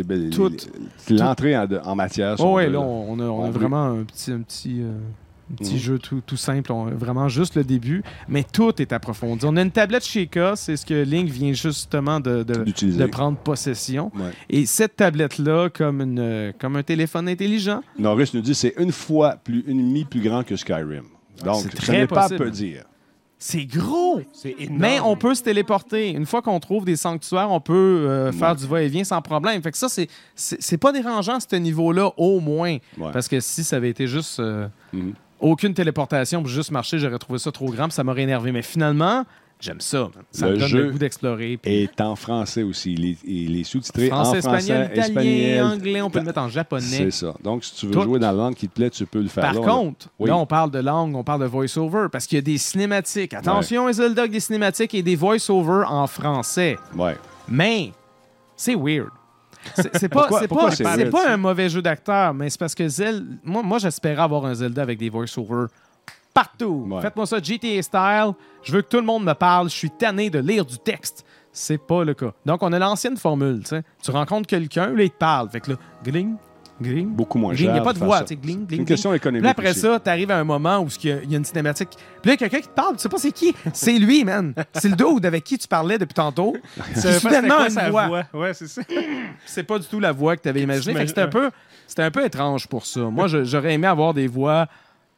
l'entrée en matière. Oui, là, on a vraiment un petit jeu tout simple. Vraiment juste le début. Mais tout est approfondi. On a une tablette Sheikah. C'est ce que Link vient justement de prendre possession. Ouais. Et cette tablette-là, comme un téléphone intelligent. Norris nous dit c'est une demi plus grand que Skyrim. Donc, ça n'est pas peu dire. C'est gros! C'est énorme. Mais on peut se téléporter. Une fois qu'on trouve des sanctuaires, on peut faire du va-et-vient sans problème. Fait que ça, c'est pas dérangeant à ce niveau-là, au moins. Ouais. Parce que si ça avait été juste aucune téléportation pour juste marcher, j'aurais trouvé ça trop grand, puis ça m'aurait énervé. Mais finalement, j'aime ça. Ça me donne le goût d'explorer. Puis... est en français aussi. Il est sous-titré en français, espagnol, anglais. On peut le mettre en japonais. C'est ça. Donc, si tu veux jouer dans la langue qui te plaît, tu peux le faire. Par contre, là, on parle de langue, on parle de voice-over, parce qu'il y a des cinématiques. Attention, Zelda, avec des cinématiques et des voice-over en français. Ouais. Mais, c'est weird. C'est pas un mauvais jeu d'acteur, mais c'est parce que Zelda... Moi, j'espérais avoir un Zelda avec des voice-over partout. Ouais. Faites-moi ça GTA style. Je veux que tout le monde me parle. Je suis tanné de lire du texte. C'est pas le cas. Donc, on a l'ancienne formule. T'sais. Tu rencontres quelqu'un, là, il te parle. Fait que là, gling, gling. Beaucoup moins cher. Il n'y a pas de voix. Gling, gling, une question économique. Puis après ça, tu arrives à un moment où il y a une cinématique. Puis là, il y a quelqu'un qui te parle. Tu sais pas c'est qui. C'est lui, man. C'est le dude avec qui tu parlais depuis tantôt. C'est soudainement une voix. Ouais, c'est ça. C'est pas du tout la voix que tu avais imaginée. Fait que c'était un peu étrange pour ça. Moi, j'aurais aimé avoir des voix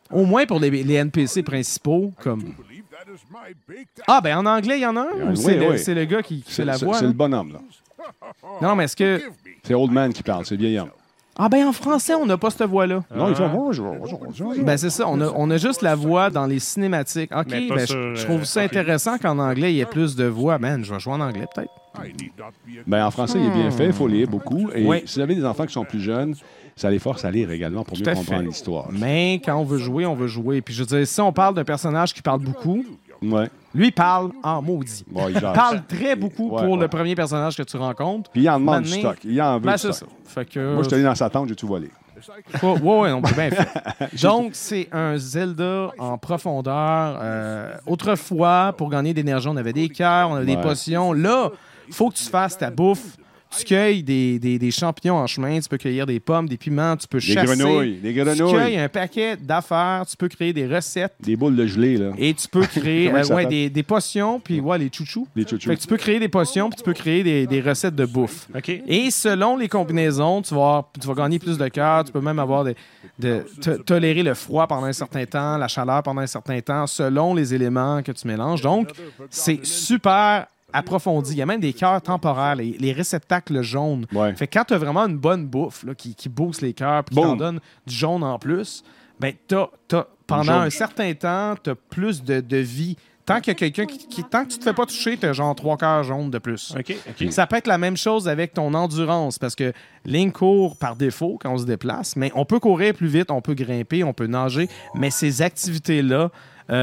Au moins pour les NPC principaux, comme... Ah, ben en anglais, il y en a un? Ou c'est le gars qui fait la voix? C'est le bonhomme, là. Non, mais est-ce que... C'est Old Man qui parle, c'est le vieil homme. Ah, ben en français, on n'a pas cette voix-là. Non, il fait bonjour. Ben c'est ça, on a juste la voix dans les cinématiques. OK, Mais pas ben sur, je trouve ça intéressant qu'en anglais, il y ait plus de voix. Man, je vais jouer en anglais, peut-être. Ben, en français, il est bien fait, il faut lire beaucoup. Et Oui. si vous avez des enfants qui sont plus jeunes, ça les force à lire également pour mieux Tout à comprendre fait. l'histoire. Mais quand on veut jouer, on veut jouer. Puis je veux dire, si on parle d'un personnage qui parle beaucoup, Ouais. lui parle en maudit. Bon, il Il jase. parle très beaucoup Ouais, pour ouais. le premier personnage que tu rencontres. Puis il en demande du Maintenant- stock. Il en veut Ben, du c'est stock. ça. Fait que... Moi, je suis allé dans sa tente, j'ai tout volé. Ouais, on peut bien faire. Donc, c'est un Zelda en profondeur. Autrefois, pour gagner d'énergie, on avait des cœurs, on avait des Ouais. potions. Là, il faut que tu fasses ta bouffe. Tu cueilles des champignons en chemin, tu peux cueillir des pommes, des piments, tu peux Des chasser. grenouilles, des Tu grenouilles. cueilles un paquet d'affaires, tu peux créer des recettes Des boules de gelée, là. et tu peux créer Comment ça s'appelle? des potions, puis les chouchous. Des chouchous. Fait que tu peux créer des potions, puis tu peux créer des recettes de bouffe. OK. Et selon les combinaisons, tu vas gagner plus de cœur. Tu peux même avoir tolérer le froid pendant un certain temps, la chaleur pendant un certain temps, selon les éléments que tu mélanges. Donc, c'est super approfondi. Il y a même des cœurs temporaires, les réceptacles jaunes. Ouais. Fait que quand tu as vraiment une bonne bouffe là, qui booste les cœurs et qui t'en Boom. donne du jaune en plus, ben pendant jaune. un certain temps, tu as plus de vie. Tant qu'il y a quelqu'un tant que tu te fais pas toucher, tu as genre 3 cœurs jaunes de plus. OK. Ça peut être la même chose avec ton endurance, parce que Link court par défaut quand on se déplace, mais on peut courir plus vite, on peut grimper, on peut nager, mais ces activités-là, il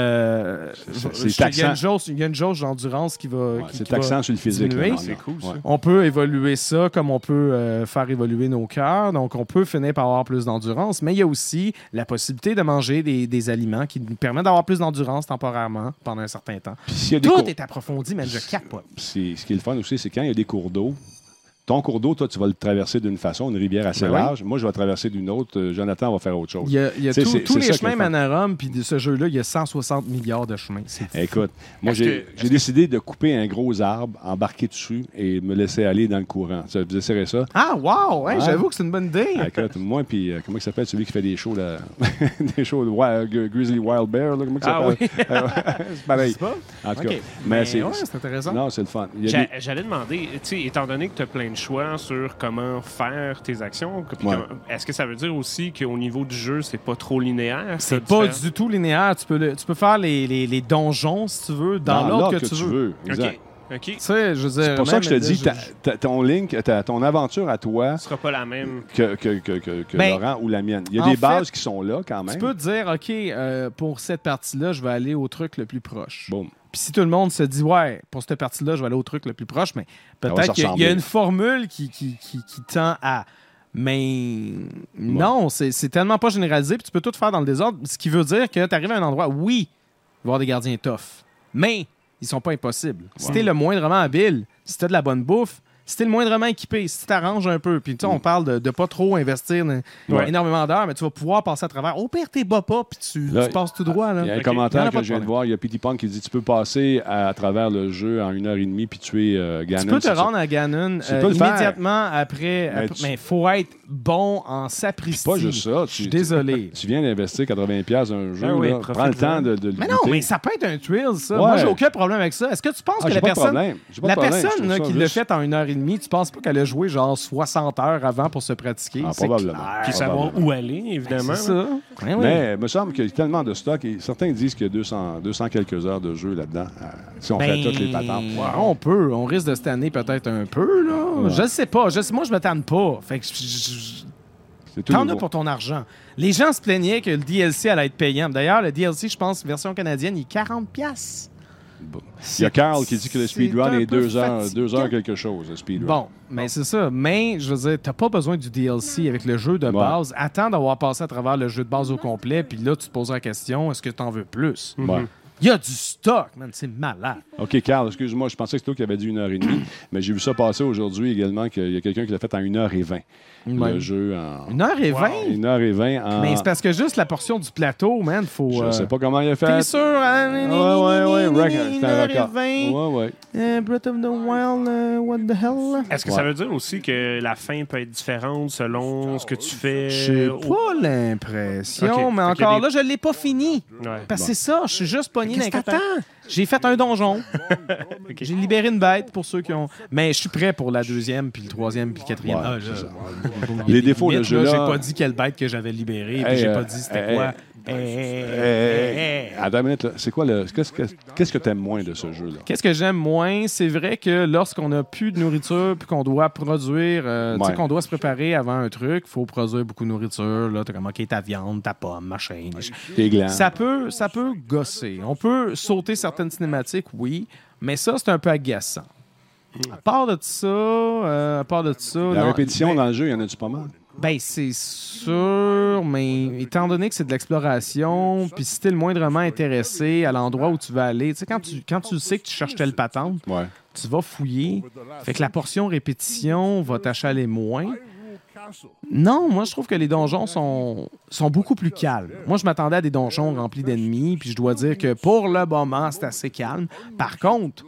y a une jauge d'endurance qui va. C'est qui va taxant sur le physique. diminuer. là, C'est cool, ça. Ouais. On peut évoluer ça comme on peut faire évoluer nos cœurs. Donc, on peut finir par avoir plus d'endurance. Mais il y a aussi la possibilité de manger des aliments qui nous permettent d'avoir plus d'endurance temporairement pendant un certain temps. Puis s'il y a des Tout cours- est approfondi, mais je capote. Ce qui est le fun aussi, c'est quand il y a des cours d'eau. Ton cours d'eau, toi, tu vas le traverser d'une façon, une rivière assez Ben oui. large. Moi, je vais le traverser d'une autre. Jonathan va faire autre chose. Il y a C'est- c'est- tous c'est les ça qui est chemins le fun. Manarum, puis de ce jeu-là, il y a 160 milliards de chemins. C'est Écoute, moi, j'ai décidé de couper un gros arbre, embarquer dessus et me laisser aller dans le courant. Vous essayerez ça? Ah, wow! Hein, Ouais. J'avoue que c'est une bonne idée. Ah, écoute, moi, puis comment il s'appelle celui qui fait des shows, là? Des shows de Grizzly Wild Bear, là, comment il Ah s'appelle? C'est pareil. C'est pas? En tout OK. cas, mais c'est. ouais, c'est intéressant. Non, c'est le fun. Il y a des- J'allais demander, tu sais, étant donné que tu as plein de choix sur comment faire tes actions, puis Ouais. est-ce que ça veut dire aussi qu'au niveau du jeu, c'est pas trop linéaire? C'est pas du tout linéaire. Tu peux faire les donjons, si tu veux, dans l'ordre que tu veux. Exact. OK. Tu sais, je veux dire. C'est pour ça que je te même, dis, ton Link, ton aventure à toi Ce sera pas la même. que Ben, Laurent ou la mienne. Il y a en des bases fait, qui sont là quand même. Tu peux te dire, OK, pour cette partie-là, je vais aller au truc le plus proche. Boum. Puis si tout le monde se dit, ouais, pour cette partie-là, je vais aller au truc le plus proche, mais va se peut-être qu'il y a ressembler. une formule qui tend à. Mais non, c'est tellement pas généralisé, puis tu peux tout faire dans le désordre, ce qui veut dire que tu arrives à un endroit, oui, il va y avoir des gardiens tough, mais ils sont pas impossibles. Si t'es le moindrement habile, si t'as de la bonne bouffe, si t'es le moindrement équipé, si tu t'arranges un peu, puis tu sais, on parle de pas trop investir Ouais. énormément d'heures, mais tu vas pouvoir passer à travers. Au pire, t'es bas pas, puis tu Là, passes tout droit. Là. Il y a un OK. Il y en commentaire a pas que de je viens de problème. voir. Il y a Petey Punk qui dit tu peux passer à travers le jeu en 1h30 puis tuer Ganon. Tu peux te c'est ça. rendre à Ganon Tu peux le faire. immédiatement après. Mais il faut être bon en sapristi. Pas juste ça. Je suis désolé. Tu viens d'investir 80$ dans un jeu. Ah oui, là, prends le temps de le Mais non, goûter. mais ça peut être un thrill, ça. Ouais. Moi, j'ai aucun problème avec ça. Est-ce que tu penses Ah, que j'ai la pas de personne, problème. J'ai pas de la problème. Je personne trouve là, ça qui l'a juste- fait en 1h30, tu penses pas qu'elle a joué genre 60 heures avant pour se pratiquer? Ah, C'est probablement. clair. Puis savoir où aller, évidemment. C'est ça. Ouais, oui. Mais il me semble qu'il y a tellement de stock. Et certains disent qu'il y a 200 quelques heures de jeu là-dedans. Si on fait toutes les patentes. On peut. On risque de cette année peut-être un peu. Là. Ouais. Je sais pas. Moi, je me tanne pas. Fait que C'est tout t'en as nouveau. pour ton argent. Les gens se plaignaient que le DLC allait être payant. D'ailleurs, le DLC, je pense, version canadienne, il est 40$. Il y a Carl qui dit que le speedrun c'est un est peu 2 heures fatigant. quelque chose, le speedrun. Bon, mais c'est ça. Mais, je veux dire, t'as pas besoin du DLC avec le jeu de Ouais. base. Attends d'avoir passé à travers le jeu de base au complet, puis là, tu te poseras la question, est-ce que t'en veux plus? Ouais. Il y a du stock, man. C'est malade. OK, Carl, excuse-moi, je pensais que c'était toi qui avais dit 1h30, mais j'ai vu ça passer aujourd'hui également, qu'il y a quelqu'un qui l'a fait en 1h20. Ouais. Le jeu en... 1h20? 1h20 en... Mais c'est parce que juste la portion du plateau, man, faut... Je sais pas comment il a fait. T'es sûr? Ouais. C'est un record. 1h20. Ouais. Breath of the Wild, what the hell? Est-ce que ça veut dire aussi que la fin peut être différente selon ce que tu fais? J'ai pas l'impression, Ok. mais Fait qu'il y a encore des- là, je l'ai pas fini. Ouais. Parce que c'est ça, je suis juste pogné dans Qu'est-ce les que t'attends? J'ai fait un donjon. J'ai libéré une bête pour ceux qui ont... Mais je suis prêt pour la deuxième, puis le troisième, puis le quatrième. Ouais, Ah, là, c'est ça. il y a Les des défauts de limites, jeu-là- J'ai pas dit quelle bête que j'avais libérée, puis Hey, j'ai pas dit c'était quoi. Attends une minute, là. C'est quoi le... Qu'est-ce que t'aimes moins de ce jeu-là? Qu'est-ce que j'aime moins? C'est vrai que lorsqu'on n'a plus de nourriture puis qu'on doit produire, tu sais, Ouais. qu'on doit se préparer avant un truc, il faut produire beaucoup de nourriture. Là, t'as comme, OK, ta viande, ta pomme, machin. Tes glands. Ça peut gosser. On peut sauter certaines cinématiques, oui, mais ça, c'est un peu agaçant. À part de ça, La non, répétition ben, dans le jeu, il y en a-tu pas mal? ben, c'est sûr, mais étant donné que c'est de l'exploration, puis si t'es le moindrement intéressé à l'endroit où tu vas aller, tu sais, quand tu sais que tu cherches telle patente, Ouais. tu vas fouiller. Fait que la portion répétition va t'achaler moins. Non, moi, je trouve que les donjons sont beaucoup plus calmes. Moi, je m'attendais à des donjons remplis d'ennemis, puis je dois dire que pour le moment, c'est assez calme. Par contre,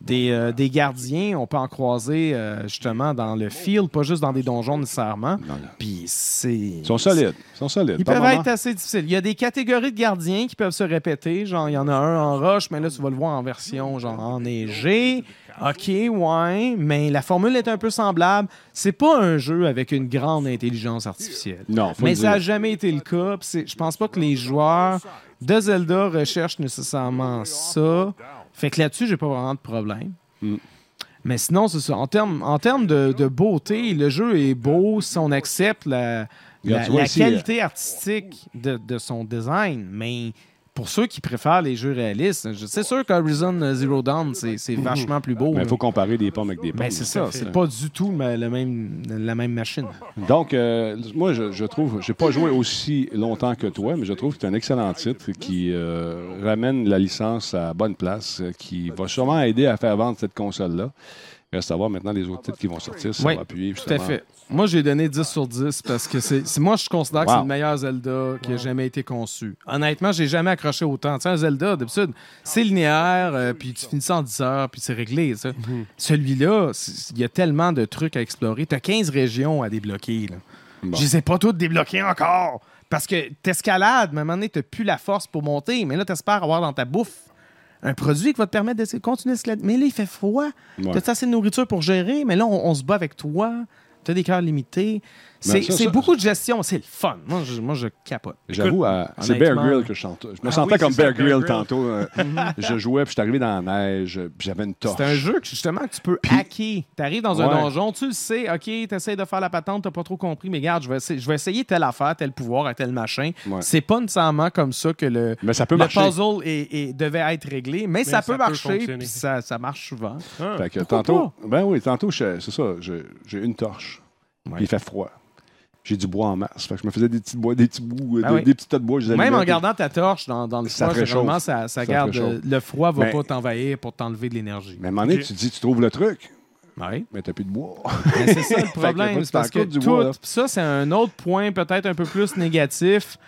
des gardiens, on peut en croiser justement dans le field, pas juste dans des donjons nécessairement. Puis c'est... Ils sont solides. Ils peuvent être assez difficiles. Il y a des catégories de gardiens qui peuvent se répéter. Genre, il y en a un en roche, mais là, tu vas le voir en version genre enneigée. OK, ouais, mais la formule est un peu semblable. C'est pas un jeu avec une grande intelligence artificielle. Non, faut mais le ça n'a dire. jamais été le cas. Puis je pense pas que les joueurs de Zelda recherchent nécessairement ça. Fait que là-dessus, j'ai pas vraiment de problème. Mm. Mais sinon, c'est ça. En termes de beauté, le jeu est beau si on accepte la Regarde, tu vois ici, qualité artistique de son design. Mais pour ceux qui préfèrent les jeux réalistes, c'est sûr qu'Horizon Zero Dawn, c'est vachement plus beau. Mais il là. faut comparer des pommes avec des pommes. Ben, c'est ça. C'est pas du tout la même machine. Donc, moi, je trouve, j'ai pas joué aussi longtemps que toi, mais je trouve que c'est un excellent titre qui ramène la licence à bonne place, qui va sûrement aider à faire vendre cette console-là. Reste à voir maintenant les autres titres qui vont sortir, si Oui, ça va appuyer. tout à fait. Moi, j'ai donné 10 sur 10 parce que moi, je considère que c'est Wow. le meilleur Zelda qui a jamais été conçu. Honnêtement, j'ai jamais accroché autant. Tu sais, un Zelda, d'habitude, c'est linéaire, puis tu finis ça en 10 heures, puis c'est réglé. Ça. Celui-là, il y a tellement de trucs à explorer. Tu as 15 régions à débloquer. Là. Bon. Je les ai pas toutes débloquées encore. Parce que t'escalades, mais à un moment donné, t'as plus la force pour monter. Mais là, t'espères avoir dans ta bouffe un produit qui va te permettre de continuer à escalader. Mais là, il fait froid. Ouais. T'as assez de nourriture pour gérer, mais là, on se bat avec toi. T'as des cœurs limités. Mais C'est ça- beaucoup de gestion. C'est le fun. Moi, je capote. J'avoue, c'est Bear honnêtement- Grylls que je chante. Je me sentais oui, comme c'est ça, Bear Bear Grylls Grylls. tantôt. Je jouais, puis je suis arrivé dans la neige, puis j'avais une torche. C'est un jeu que, justement, que tu peux hacker. T'arrives dans un Ouais. donjon, tu le sais, OK, t'essayes de faire la patente, t'as pas trop compris, mais regarde, je vais essayer telle affaire, tel pouvoir, tel machin. Ouais. C'est pas nécessairement comme ça que Mais ça peut le marcher. puzzle devait être réglé, mais ça peut ça peut marcher, fonctionner. puis ça marche souvent. Ah. Fait que Pourquoi tantôt, ben oui, tantôt, c'est ça, j'ai une torche. Ouais. Puis il fait froid. J'ai du bois en masse. Fait que je me faisais des petits bouts, Ah oui. des petits tas de bois. Je les Même allumais, en puis- gardant ta torche dans le Ça froid, te réchauffe. généralement, ça garde réchauffe. le froid va Mais- pas t'envahir pour t'enlever de l'énergie. Mais à un moment donné, Ok. tu te dis, tu trouves le truc, Oui. mais t'as plus de bois. Mais c'est ça le Fait que problème. faut que C'est parce tu que t'en coupes du bois, là. ça, c'est un autre point peut-être un peu plus négatif.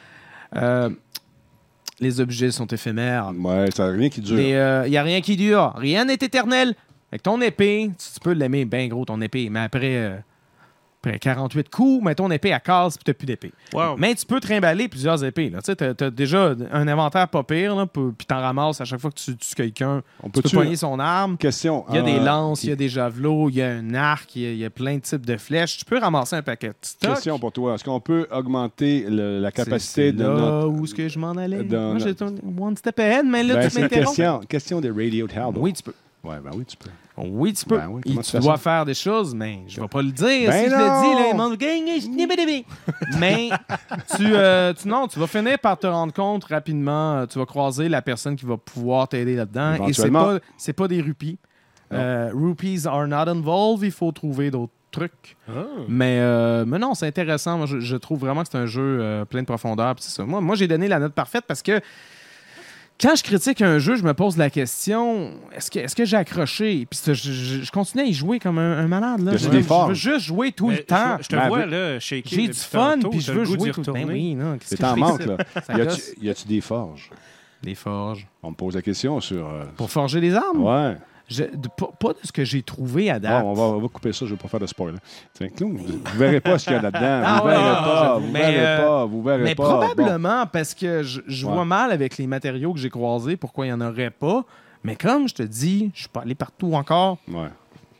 Les objets sont éphémères. Ouais, ça n'a rien qui dure. Il n'y a rien qui dure. Rien n'est éternel. Avec ton épée, tu peux l'aimer bien gros, ton épée, mais après 48 coups, mais ton épée, elle casse puis tu n'as plus d'épée. Wow. Mais tu peux trimballer plusieurs épées. Tu as déjà un inventaire pas pire, là, puis tu en ramasses à chaque fois que tu tues quelqu'un. On Tu peux peut-tu... poigner son arme. Question. Il y a des lances, il y a des javelots, il y a un arc, il y a plein de types de flèches. Tu peux ramasser un paquet de stock. Question pour toi. Est-ce qu'on peut augmenter la capacité C'est de là notre... où est-ce que je m'en allais. de Moi, notre- j'ai one step ahead, mais là, Ben, tu c'est une m'interromps. question des Radio Talbot. Oui, tu peux. Ouais, ben oui, tu peux. Oui, tu peux. Ben oui, Et comment tu tu fais dois ça? faire des choses, mais je vais pas le dire. Ben Si je non! le dis, là, il m'en mais tu vas finir par te rendre compte rapidement. Tu vas croiser la personne qui va pouvoir t'aider là-dedans. Et Éventuellement. c'est pas des rupees. Rupees are not involved. Il faut trouver d'autres trucs. Mais non, c'est intéressant. Moi, je trouve vraiment que c'est un jeu plein de profondeur. Puis c'est ça. Moi, j'ai donné la note parfaite parce que Quand je critique un jeu, je me pose la question, est-ce que j'ai accroché? Puis je continue à y jouer comme un malade. Là. Je veux juste jouer tout le temps. Je te vois là, shaker. J'ai du fun, puis je veux jouer tout le temps. Ben oui, non. C'est en manque, là. Y a-tu des forges? Des forges. On me pose la question sur... Pour forger des armes? Ouais. Pas de ce que j'ai trouvé à date. On va couper ça, je ne vais pas faire de spoil. Vous ne verrez pas ce qu'il y a là-dedans. Vous verrez pas. Probablement parce que je vois mal avec les matériaux que j'ai croisés pourquoi il n'y en aurait pas. Mais comme je te dis, je ne suis pas allé partout encore. Ouais.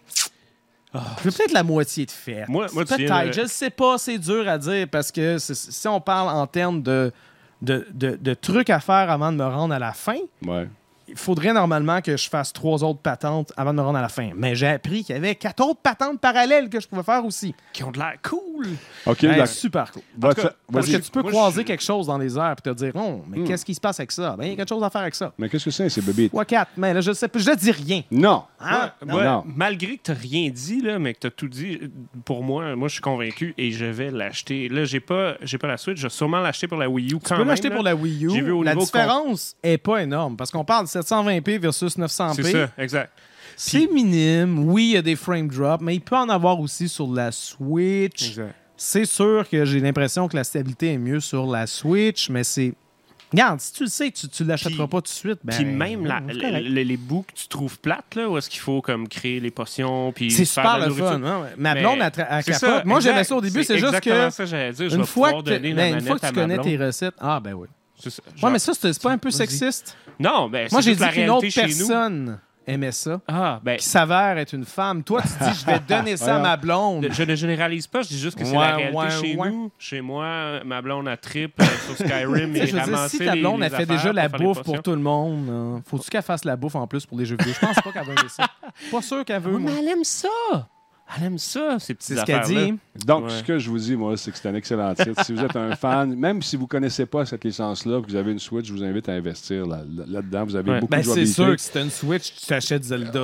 J'ai peut-être la moitié de fait. Moi, peut-être. Je ne sais pas, c'est dur à dire parce que si on parle en termes de trucs à faire avant de me rendre à la fin, il faudrait normalement que je fasse 3 autres patentes avant de me rendre à la fin. Mais j'ai appris qu'il y avait 4 autres patentes parallèles que je pouvais faire aussi. Qui ont de l'air cool. OK, super cool. Parce que tu peux croiser quelque chose dans les airs et te dire, mais qu'est-ce qui se passe avec ça? Ben, il y a quelque chose à faire avec ça. Mais qu'est-ce que c'est, ces bébés? 3, 4. Mais là, je sais pas, je dis rien. Non. Non. Malgré que tu n'as rien dit, là, mais que tu as tout dit, pour moi, je suis convaincu et je vais l'acheter. Là, j'ai pas la Switch, je vais sûrement l'acheter pour la Wii U. Tu peux l'acheter pour la Wii U. J'ai vu la différence est pas énorme parce qu'on parle de 720p versus 900p. C'est ça, exact. C'est minime. Oui, il y a des frame drops, mais il peut en avoir aussi sur la Switch. Exact. C'est sûr que j'ai l'impression que la stabilité est mieux sur la Switch, mais c'est... Regarde, si tu le sais, tu ne l'achèteras pas tout de suite. Puis même les bouts que tu trouves plates, là, où est-ce qu'il faut comme créer les potions, puis c'est super le fun. Hein? Ma blonde, elle capote. Moi, j'aimais ça au début, c'est juste que... Ça, j'allais dire, une fois que tu connais tes recettes... Ah, ben oui. Ouais, mais ça, c'est pas un peu sexiste? Non, ben moi, j'ai dit la qu'une autre réalité chez personne aimait ça, qui s'avère être une femme. Toi, tu dis, je vais donner ça à ma blonde. Je ne généralise pas, je dis juste que c'est la réalité chez nous. Chez moi, ma blonde a trip sur Skyrim et ramassé si ta blonde, elle fait déjà la bouffe pour tout le monde, faut-tu qu'elle fasse la bouffe en plus pour les jeux vidéo? Je pense pas qu'elle veut aimer ça. Pas sûr qu'elle veut. Mais elle aime ça! Elle aime ça, ces petites affaires-là. C'est ce qu'elle dit. Donc, ce que je vous dis, moi, c'est que c'est un excellent titre. Si vous êtes un fan, même si vous ne connaissez pas cette licence-là, que vous avez une Switch, je vous invite à investir là-dedans. Vous avez beaucoup de jouabilité. C'est sûr que si tu as une Switch, tu t'achètes Zelda.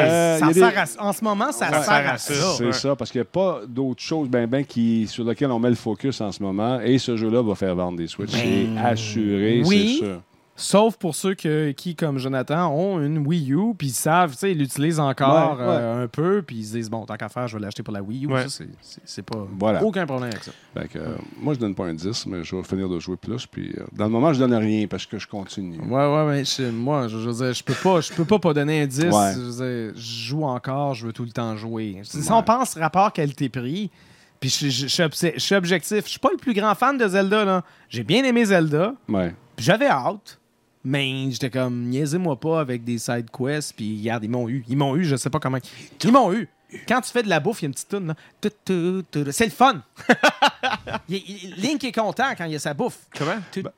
En ce moment, ça sert à ça. C'est ça, parce qu'il n'y a pas d'autre chose sur lequel on met le focus en ce moment. Et ce jeu-là va faire vendre des Switch. C'est assuré, c'est sûr. Sauf pour ceux qui, comme Jonathan, ont une Wii U, puis ils savent, tu sais, ils l'utilisent encore un peu, puis ils se disent, bon, tant qu'à faire, je vais l'acheter pour la Wii U. Ça, c'est pas aucun problème avec ça. Fait que, moi, je donne pas un 10, mais je vais finir de jouer plus, puis dans le moment, je donne rien parce que je continue. Mais moi, je veux dire, je peux pas donner un 10. Je veux dire, je joue encore, je veux tout le temps jouer. Si on pense rapport qualité-prix, puis je suis objectif. Je suis pas le plus grand fan de Zelda, là. J'ai bien aimé Zelda, puis j'avais hâte. Mais j'étais comme, niaisez-moi pas avec des side quests, puis regarde, ils m'ont eu, je sais pas comment. Ils m'ont eu. Quand tu fais de la bouffe, il y a une petite toune, là. C'est le fun. Link est content quand il y a sa bouffe. Comment?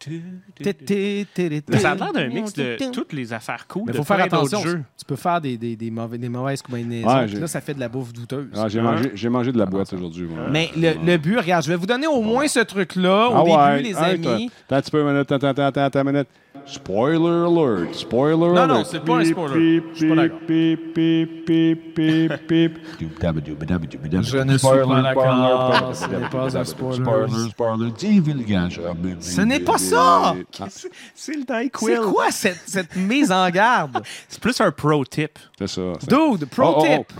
Ça a l'air d'un mix de toutes les affaires cool. Mais il faut faire attention. Tu peux faire des mauvaises combinaisons. Là, ça fait de la bouffe douteuse. J'ai mangé de la boîte aujourd'hui. Mais le but, regarde, je vais vous donner au moins ce truc-là au début, les amis. Attends un petit peu, attends une minute. Spoiler alert. Spoiler alert. Non, c'est pas un spoiler. Je suis pas d'accord. Je ne suis pas d'accord. Ce n'est pas un spoiler. Ce n'est pas ça! C'est le NyQuil. C'est quoi cette mise en garde? C'est plus un pro tip. C'est ça. Dude, pro tip.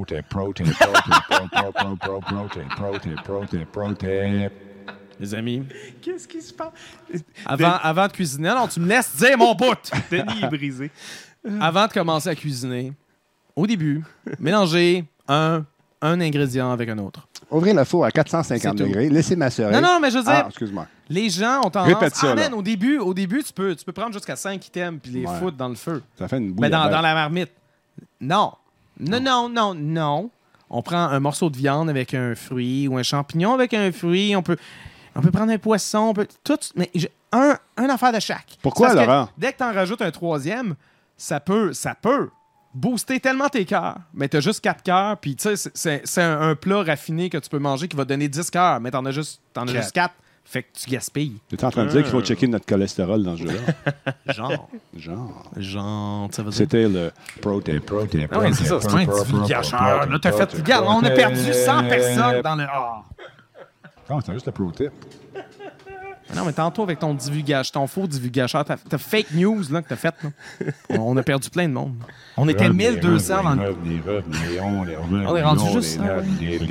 Pro tip. Les amis. Qu'est-ce qui se passe? Avant de cuisiner, alors tu me laisses dire mon bout. Denis est brisé. Avant de commencer à cuisiner, au début, mélangez un ingrédient avec un autre. Ouvrez le four à 450 degrés, laissez macérer. Non, mais je veux dire, excuse-moi. Les gens ont tendance... Répète ça, au début, tu peux prendre jusqu'à 5 items puis les foutre dans le feu. Ça fait une bouille. Mais dans la marmite. Non. On prend un morceau de viande avec un fruit ou un champignon avec un fruit. On peut prendre un poisson. Mais un affaire de chaque. Pourquoi, Laurent? Dès que tu en rajoutes un troisième, ça peut booster tellement tes cœurs. Mais tu as juste 4 cœurs. Puis tu sais, c'est un plat raffiné que tu peux manger qui va te donner 10 cœurs. Mais t'en as juste 4. Fait que tu gaspilles. Tu es en train de dire qu'il faut checker notre cholestérol dans ce jeu-là? Genre, ça veut dire... C'était le proté. Ah oui, c'est ça. C'est pas un petit vulgacheur. Là, t'as fait... Regarde, on a perdu 100 personnes dans le... Non, c'est juste le pro-tip. Non, mais tantôt, avec ton faux divulgateur, t'as fake news là, que t'as fait. Là. On a perdu plein de monde. On était 1200 dans le... On est rendu juste ça.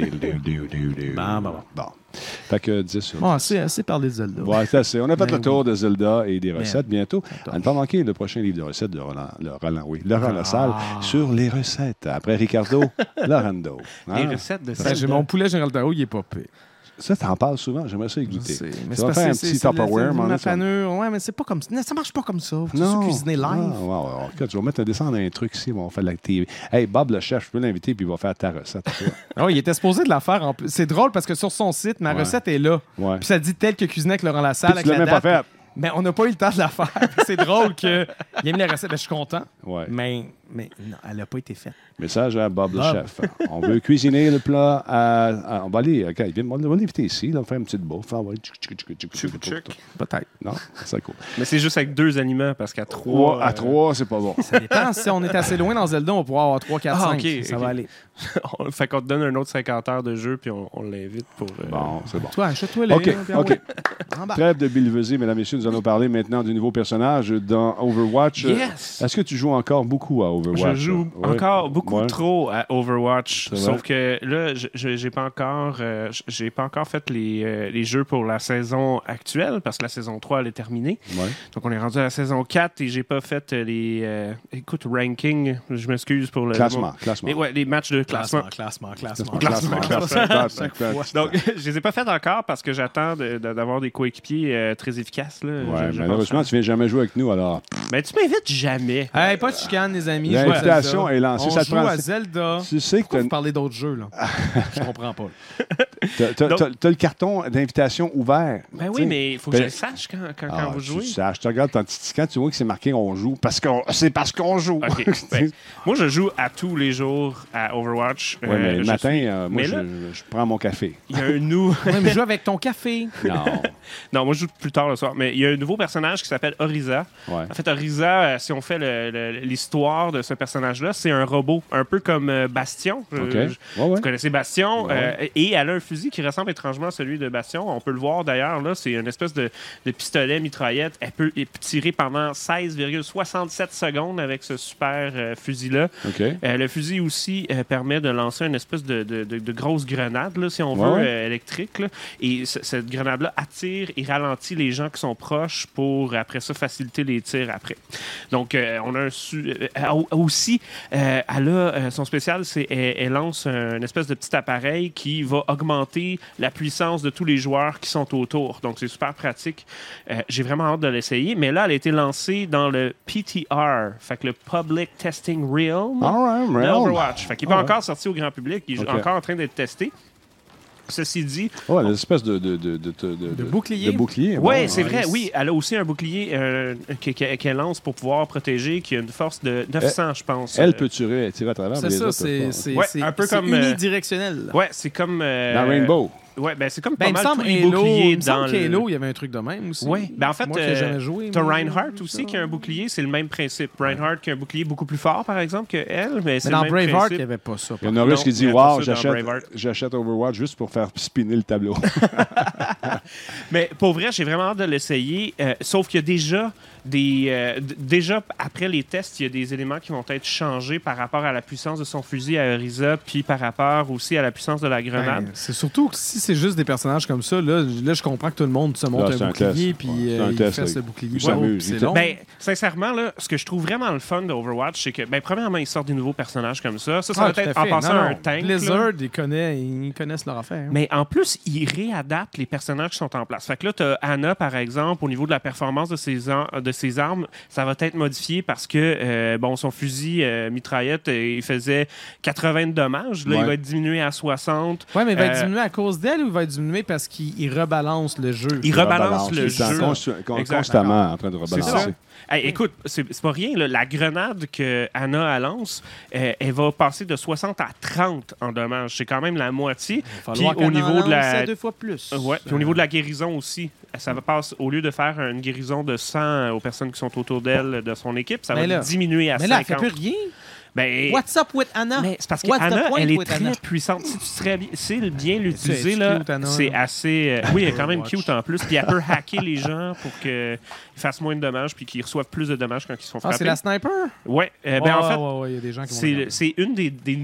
Bon. Fait que 10 sur 10. Bon, assez parlé de Zelda. Ouais, c'est assez. On a fait le tour de Zelda et des recettes bientôt. À ne pas manquer le prochain livre de recettes de Laurent Lassalle sur les recettes. Après Ricardo, Lorando. Les recettes de J'ai mon poulet Général Tao, il est pas pire. Ça, t'en parles souvent. J'aimerais ça y goûter. Mais Tu vas faire un petit Tupperware. Ma panure. Ouais, mais c'est pas comme ça. Ça marche pas comme ça. Faut se cuisiner live. En tout cas, tu vas mettre un descendre un truc ici. On va faire de la TV. Hey, Bob le chef, je peux l'inviter puis il va faire ta recette. Ah, il était supposé de la faire. En plus. C'est drôle parce que sur son site, ma recette est là. Ouais. Puis ça dit tel que cuisiner avec Laurent Lassalle. Puis tu l'as même pas fait. Mais on n'a pas eu le temps de la faire. C'est drôle qu'il aime les recettes. Je suis content. Ouais. Mais non, elle n'a pas été faite. Message à Bob le chef. On veut cuisiner le plat on va aller. OK, on va l'inviter ici. On va faire une petite bouffe. On va aller Peut-être. Non, c'est cool. Mais c'est juste avec 2 aliments parce qu'à 3... À 3, c'est pas bon. Ça dépend. Si on est assez loin dans Zelda, on va pouvoir avoir 3, 4, 5. OK, ça va aller. Fait qu'on te donne un autre 50 heures de jeu puis on l'invite pour... Bon, c'est bon. Toi, achète-toi les. OK. Trêve de billevesée, mesdames et messieurs. Nous allons parler maintenant du nouveau personnage dans Overwatch. Yes! Est-ce que tu joues encore beaucoup à Overwatch? Je joue encore beaucoup trop à Overwatch. C'est Sauf que là, j'ai pas encore fait les jeux pour la saison actuelle parce que la saison 3 elle est terminée. Ouais. Donc on est rendu à la saison 4 et j'ai pas fait les ranking. Je m'excuse pour le Classement. Mais ouais, les matchs de classement. Classement. Donc je les ai pas fait encore parce que j'attends d'avoir des coéquipiers très efficaces là. Ouais, malheureusement, tu viens jamais jouer avec nous alors. Mais tu m'invites jamais. Hey, pas de chicane, les amis. L'invitation est lancée. On Ça te joue prend... à Zelda. Tu sais que Pourquoi vous parlez d'autres jeux, là? Je comprends pas. T'as le carton d'invitation ouvert. Ben oui, mais il faut que je le sache quand vous jouez. Je te regarde ton petit ticket, tu vois que c'est marqué on joue. C'est parce qu'on joue. Okay. Ben, moi, je joue à tous les jours à Overwatch. Oui, mais le matin, moi, je prends mon café. Il y a un nouveau... Oui, mais joue avec ton café. Non. Non, moi, je joue plus tard le soir. Mais il y a un nouveau personnage qui s'appelle Orisa. Ouais. En fait, Orisa, si on fait l'histoire de ce personnage-là, c'est un robot, un peu comme Bastion. Vous connaissez Bastion. Et elle a un fusil qui ressemble étrangement à celui de Bastion. On peut le voir d'ailleurs. Là, c'est une espèce de pistolet mitraillette. Elle peut tirer pendant 16,67 secondes avec ce super fusil-là. Okay. Le fusil aussi permet de lancer une espèce de grosse grenade, là, si on veut, électrique. Là. Et cette grenade-là attire et ralentit les gens qui sont proches pour, après ça, faciliter les tirs après. Donc, on a aussi, elle a, son spécial, c'est elle lance une espèce de petit appareil qui va augmenter la puissance de tous les joueurs qui sont autour. Donc, c'est super pratique. J'ai vraiment hâte de l'essayer. Mais là, elle a été lancée dans le PTR, fait que le Public Testing Realm de Overwatch. Fait qu'il n'est pas encore sorti au grand public. Il est encore en train d'être testé. Ceci dit... Oh, l'espèce de bouclier. De bouclier. Oui, c'est vrai. Oui, elle a aussi un bouclier qu'elle lance pour pouvoir protéger, qui a une force de 900, je pense. Elle peut tirer à travers. C'est ça, c'est un peu comme unidirectionnel. Oui, c'est comme... dans Rainbow. Ouais, ben c'est comme pas mal tous les Halo, boucliers dans Halo, il y avait un truc de même aussi. Oui, ben en fait, moi qui n'ai jamais joué. T'as Reinhardt aussi qui a un bouclier, c'est le même principe. Reinhardt qui a un bouclier beaucoup plus fort, par exemple, que elle, mais c'est dans le même Braveheart, principe. il n'y avait pas ça. Il y en a un qui dit « Wow, j'achète Overwatch juste pour faire spinner le tableau. » Mais pour vrai, j'ai vraiment hâte de l'essayer, sauf qu'il y a déjà, après les tests, il y a des éléments qui vont être changés par rapport à la puissance de son fusil à Orisa, puis par rapport aussi à la puissance de la grenade. Ben, c'est surtout que si c'est juste des personnages comme ça, là je comprends que tout le monde se monte un bouclier, puis il fait ce bouclier. C'est long. Ben, sincèrement, là, ce que je trouve vraiment le fun d'Overwatch, c'est que, premièrement, ils sortent des nouveaux personnages comme ça. Ça va être en passant un tank. Blizzard, ils connaissent leur affaire. Mais en plus, ils réadaptent les personnages qui sont en place. Fait que là, tu as Anna, par exemple, au niveau de la performance de ses armes, ça va être modifié parce que son fusil mitraillette, il faisait 80 de dommages. Là, il va être diminué à 60. Oui, mais il va être diminué à cause d'elle ou il va être diminué parce qu'il rebalance le jeu? Il rebalance le jeu. Constamment en train de rebalancer. Hey, écoute, c'est pas rien. Là. La grenade que Anna lance, elle va passer de 60 à 30 en dommages. C'est quand même la moitié. Puis au niveau de la 2 fois plus. Ouais. Puis au niveau de la guérison aussi, ça va passer, au lieu de faire une guérison de 100 aux personnes qui sont autour d'elle, de son équipe, ça va diminuer à 50. Mais là, elle fait plus rien. Ben, What's up with Anna? mais c'est parce What's the qu'Anna, point elle est with très Anna? puissante. Si tu serais bien l'utiliser, C'est là, cute, Anna. c'est assez... oui, elle est quand même Watch. cute en plus. Puis elle peut hacker les gens pour qu'ils fassent moins de dommages puis qu'ils reçoivent plus de dommages quand ils se font frapper. C'est la sniper? Ouais. Ben, en fait, il y a des gens qui vont c'est regarder. une des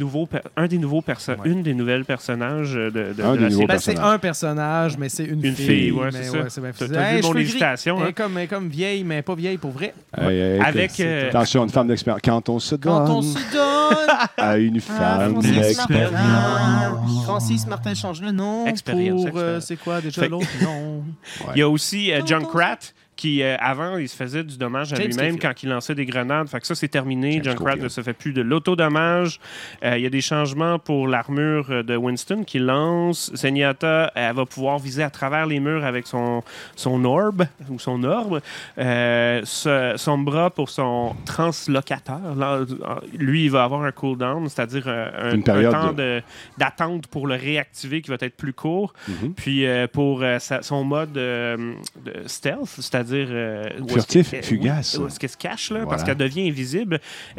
nouvelles personnages de Un des la nouveaux série. Ben, c'est personnage. un personnage, mais c'est une Une fille. fille, ouais, mais c'est ça. c'est bien T'as facile. vu mon cheveux gris. hésitation, hein? Elle est comme vieille, mais pas vieille pour vrai. Avec, Attention, une femme d'expérience. Quand on se Quand on donne se donne... à une femme Francis d'expérience. Martin. Francis Martin change le nom Expérience, pour... c'est quoi déjà Fait- l'autre nom? Il y a aussi Junkrat qui, avant, il se faisait du dommage à James lui-même Hetfield. quand il lançait des grenades. Fait que ça, c'est terminé. James Junkrat Hetfield. ne se fait plus de l'autodommage. Il y a des changements pour l'armure de Winston qu'il lance. Zenyatta, elle va pouvoir viser à travers les murs avec son orbe, ou son orbe. Sombra pour son translocateur. Là, lui, il va avoir un cooldown, c'est-à-dire un période temps d'attente pour le réactiver qui va être plus court. Mhm. Puis pour son mode de stealth, c'est-à-dire où Furtif, est-ce que- fugace. où est-ce qu'elle se cache, là, Voilà. parce qu'elle devient invisible.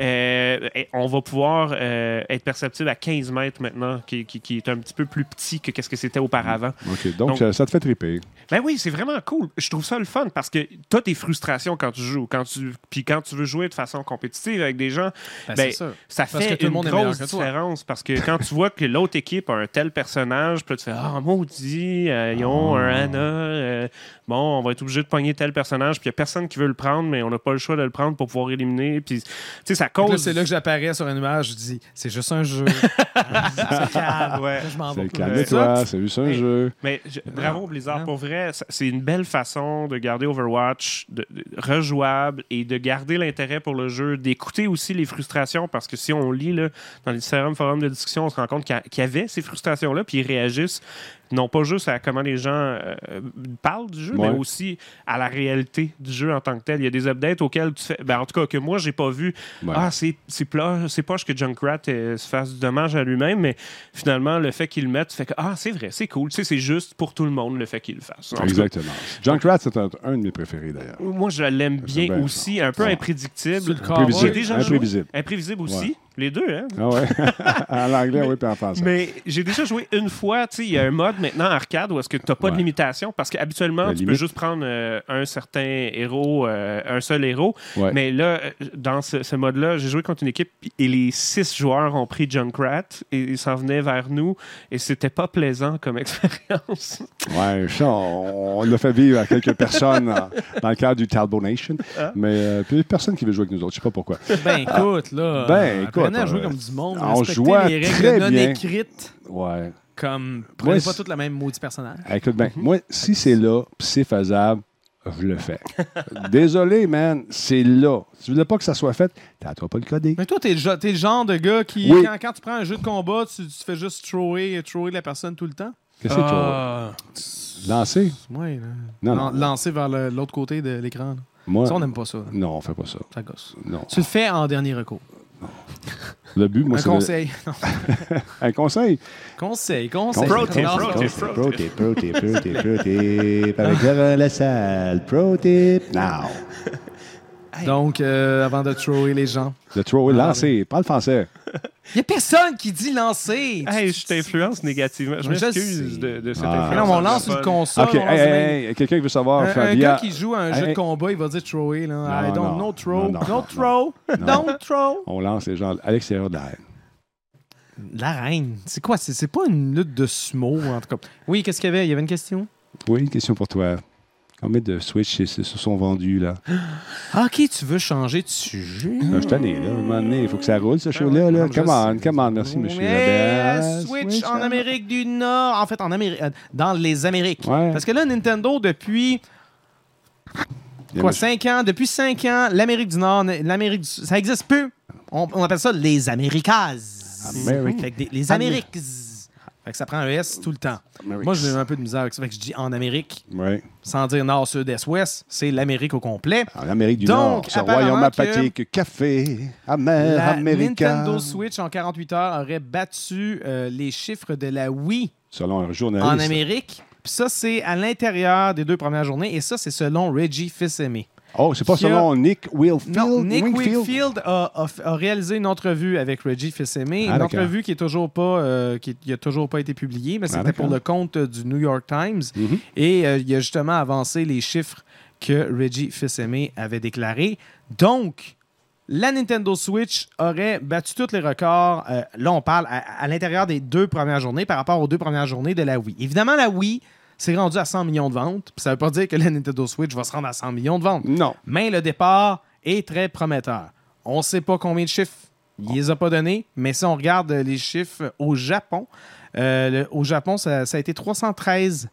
On va pouvoir être perceptible à 15 mètres maintenant, qui est un petit peu plus petit que ce que c'était auparavant. OK, donc, Donc- ça te fait triper. Ben oui, c'est vraiment cool. Je trouve ça le fun parce que tu as tes frustrations quand tu joues. Puis quand tu veux jouer de façon compétitive avec des gens, Ben, ben, c'est ça. ça Parce que fait tout le une monde est meilleur grosse que toi. différence. Parce que quand tu vois que l'autre équipe a un tel personnage, puis là, tu fais « Ah, maudit, ils ont un Anna. Bon, on va être obligé de pogner tel personnage. » Puis il n'y a personne qui veut le prendre, mais on n'a pas le choix de le prendre pour pouvoir éliminer. Puis, tu sais, ça Donc là, cause... c'est là que j'apparais sur une image, je dis, c'est juste un jeu. C'est calme. Ouais. Là, je m'en vais C'est plus. calme-toi, c'est juste un Mais- jeu. Mais bravo Blizzard, Non. pour vrai, c'est une belle façon de garder Overwatch rejouable et de garder l'intérêt pour le jeu, d'écouter aussi les frustrations, parce que si on lit là, dans les différents forums de discussion, on se rend compte qu'il y avait ces frustrations-là, puis ils réagissent non pas juste à comment les gens parlent du jeu, Ouais. mais aussi à la réalité du jeu en tant que tel. Il y a des updates auxquels tu fais... Ben, en tout cas, que moi, j'ai pas vu. Ouais. Ah, c'est poche que Junkrat se fasse du dommage à lui-même, mais finalement, le fait qu'il le mette, fait que c'est vrai, c'est cool. Tu sais, c'est juste pour tout le monde le fait qu'il le fasse. En tout cas, Exactement. Junkrat, c'est un de mes préférés, d'ailleurs. moi, je l'aime bien bien. aussi, un peu Ouais. imprédictible. Sur le corps, Imprévisible. J'ai déjà joué. Imprévisible. Imprévisible aussi. Ouais. Les deux, hein? Ah ouais? En anglais, oui, puis en français. Mais j'ai déjà joué une fois. Tu sais, il y a un mode maintenant arcade où est-ce que tu n'as pas de Ouais. limitation parce qu'habituellement, La tu peux limite. juste prendre un certain héros, un seul héros. Ouais. Mais là, dans ce mode-là, j'ai joué contre une équipe et les 6 joueurs ont pris Junkrat et ils s'en venaient vers nous et c'était pas plaisant comme expérience. Ouais, ça, on l'a fait vivre à quelques personnes dans le cadre du Talbot Nation. Hein? Mais puis il y a personne qui veut jouer avec nous autres. Je sais pas pourquoi. Ben écoute, là. Ben, écoute, apprenez à jouer comme du monde. on Respectez jouait les très règles non bien. écrites. Ouais. Comme, prenez Moi, pas toutes le même maudit personnage. Écoute bien, moi, si c'est là, puis c'est faisable, je le fais. Désolé, man, c'est là. Si tu voulais pas que ça soit fait, t'as à toi pas le coder. Mais toi, t'es le genre de gars qui, Oui. quand tu prends un jeu de combat, tu fais juste thrower la personne tout le temps? Qu'est-ce que tu veux? Lancer? Oui, Non, non. lancer vers l'autre côté de l'écran. là. Moi, Ça, on n'aime pas ça. non, on fait pas ça. Ça gosse. Non. Tu le fais en dernier recours. Le but, moi, Un c'est conseil. un conseil. Conseil. Pro tip, Non, pro tip, non. pro tip. Pro tip. Avec Laurent Lassalle. Pro tip. Now. Donc, avant de thrower les gens. Le throw, lancer. Parle français. Il n'y a personne qui dit lancer. Hey, je t'influence négativement. Je Mais je m'excuse sais. de cette Ah. Mais influence. non, on lance une console. OK, on lance hey, quelqu'un qui veut savoir. un Fabien- gars qui joue à un jeu de Hey. combat, il va dire thrower. Là. Non, I don't non. know throw. Non, non, No non, throw. non. Don't throw. On lance les gens à l'extérieur de la haine. La reine. C'est quoi? C'est pas une lutte de sumo, en tout cas. Oui, qu'est-ce qu'il y avait? Il y avait une question? Oui, une question pour toi. Combien de Switch se sont vendus, là? Ah, OK, tu veux changer de sujet? Je suis tanné, là. À un moment donné, il faut que ça roule, ce show-là. Là. Non, je Come on. Merci, monsieur. Mais Labelle. Switch en hein? Amérique du Nord. En fait, dans les Amériques. Ouais. Parce que là, Nintendo, depuis Il y a quoi, monsieur- 5 ans? Depuis 5 ans, l'Amérique du Nord, ça existe peu. On appelle ça les Américas. Amérique. Fait que les Amériques. Fait que ça prend un S tout le temps. Amérique. Moi, j'ai un peu de misère avec ça. Fait que je dis en Amérique, Oui. sans dire nord, sud, est, ouest. C'est l'Amérique au complet. En Amérique du Donc, Nord, ce apparemment royaume que apathique, café, amer, La américain. Nintendo Switch en 48 heures aurait battu les chiffres de la Wii Selon un journaliste. en Amérique. Puis ça, c'est à l'intérieur des 2 premières journées. Et ça, c'est selon Reggie Fils-Aimé. Oh, c'est pas qui a- son nom, Nick Wingfield? Non, Nick Wingfield a réalisé une entrevue avec Reggie Fils-Aimé, une d'accord. entrevue qui est toujours pas qui a toujours pas été publiée, mais c'était d'accord. pour le compte du New York Times. Mhm. Et il a justement avancé les chiffres que Reggie Fils-Aimé avait déclarés. Donc, la Nintendo Switch aurait battu tous les records. Là, on parle à l'intérieur des 2 premières journées par rapport aux 2 premières journées de la Wii. Évidemment, la Wii s'est rendue à 100 millions de ventes. Puis ça ne veut pas dire que la Nintendo Switch va se rendre à 100 millions de ventes. Non. Mais le départ est très prometteur. On ne sait pas combien de chiffres il les a pas donnés, mais si on regarde les chiffres au Japon, ça a été 313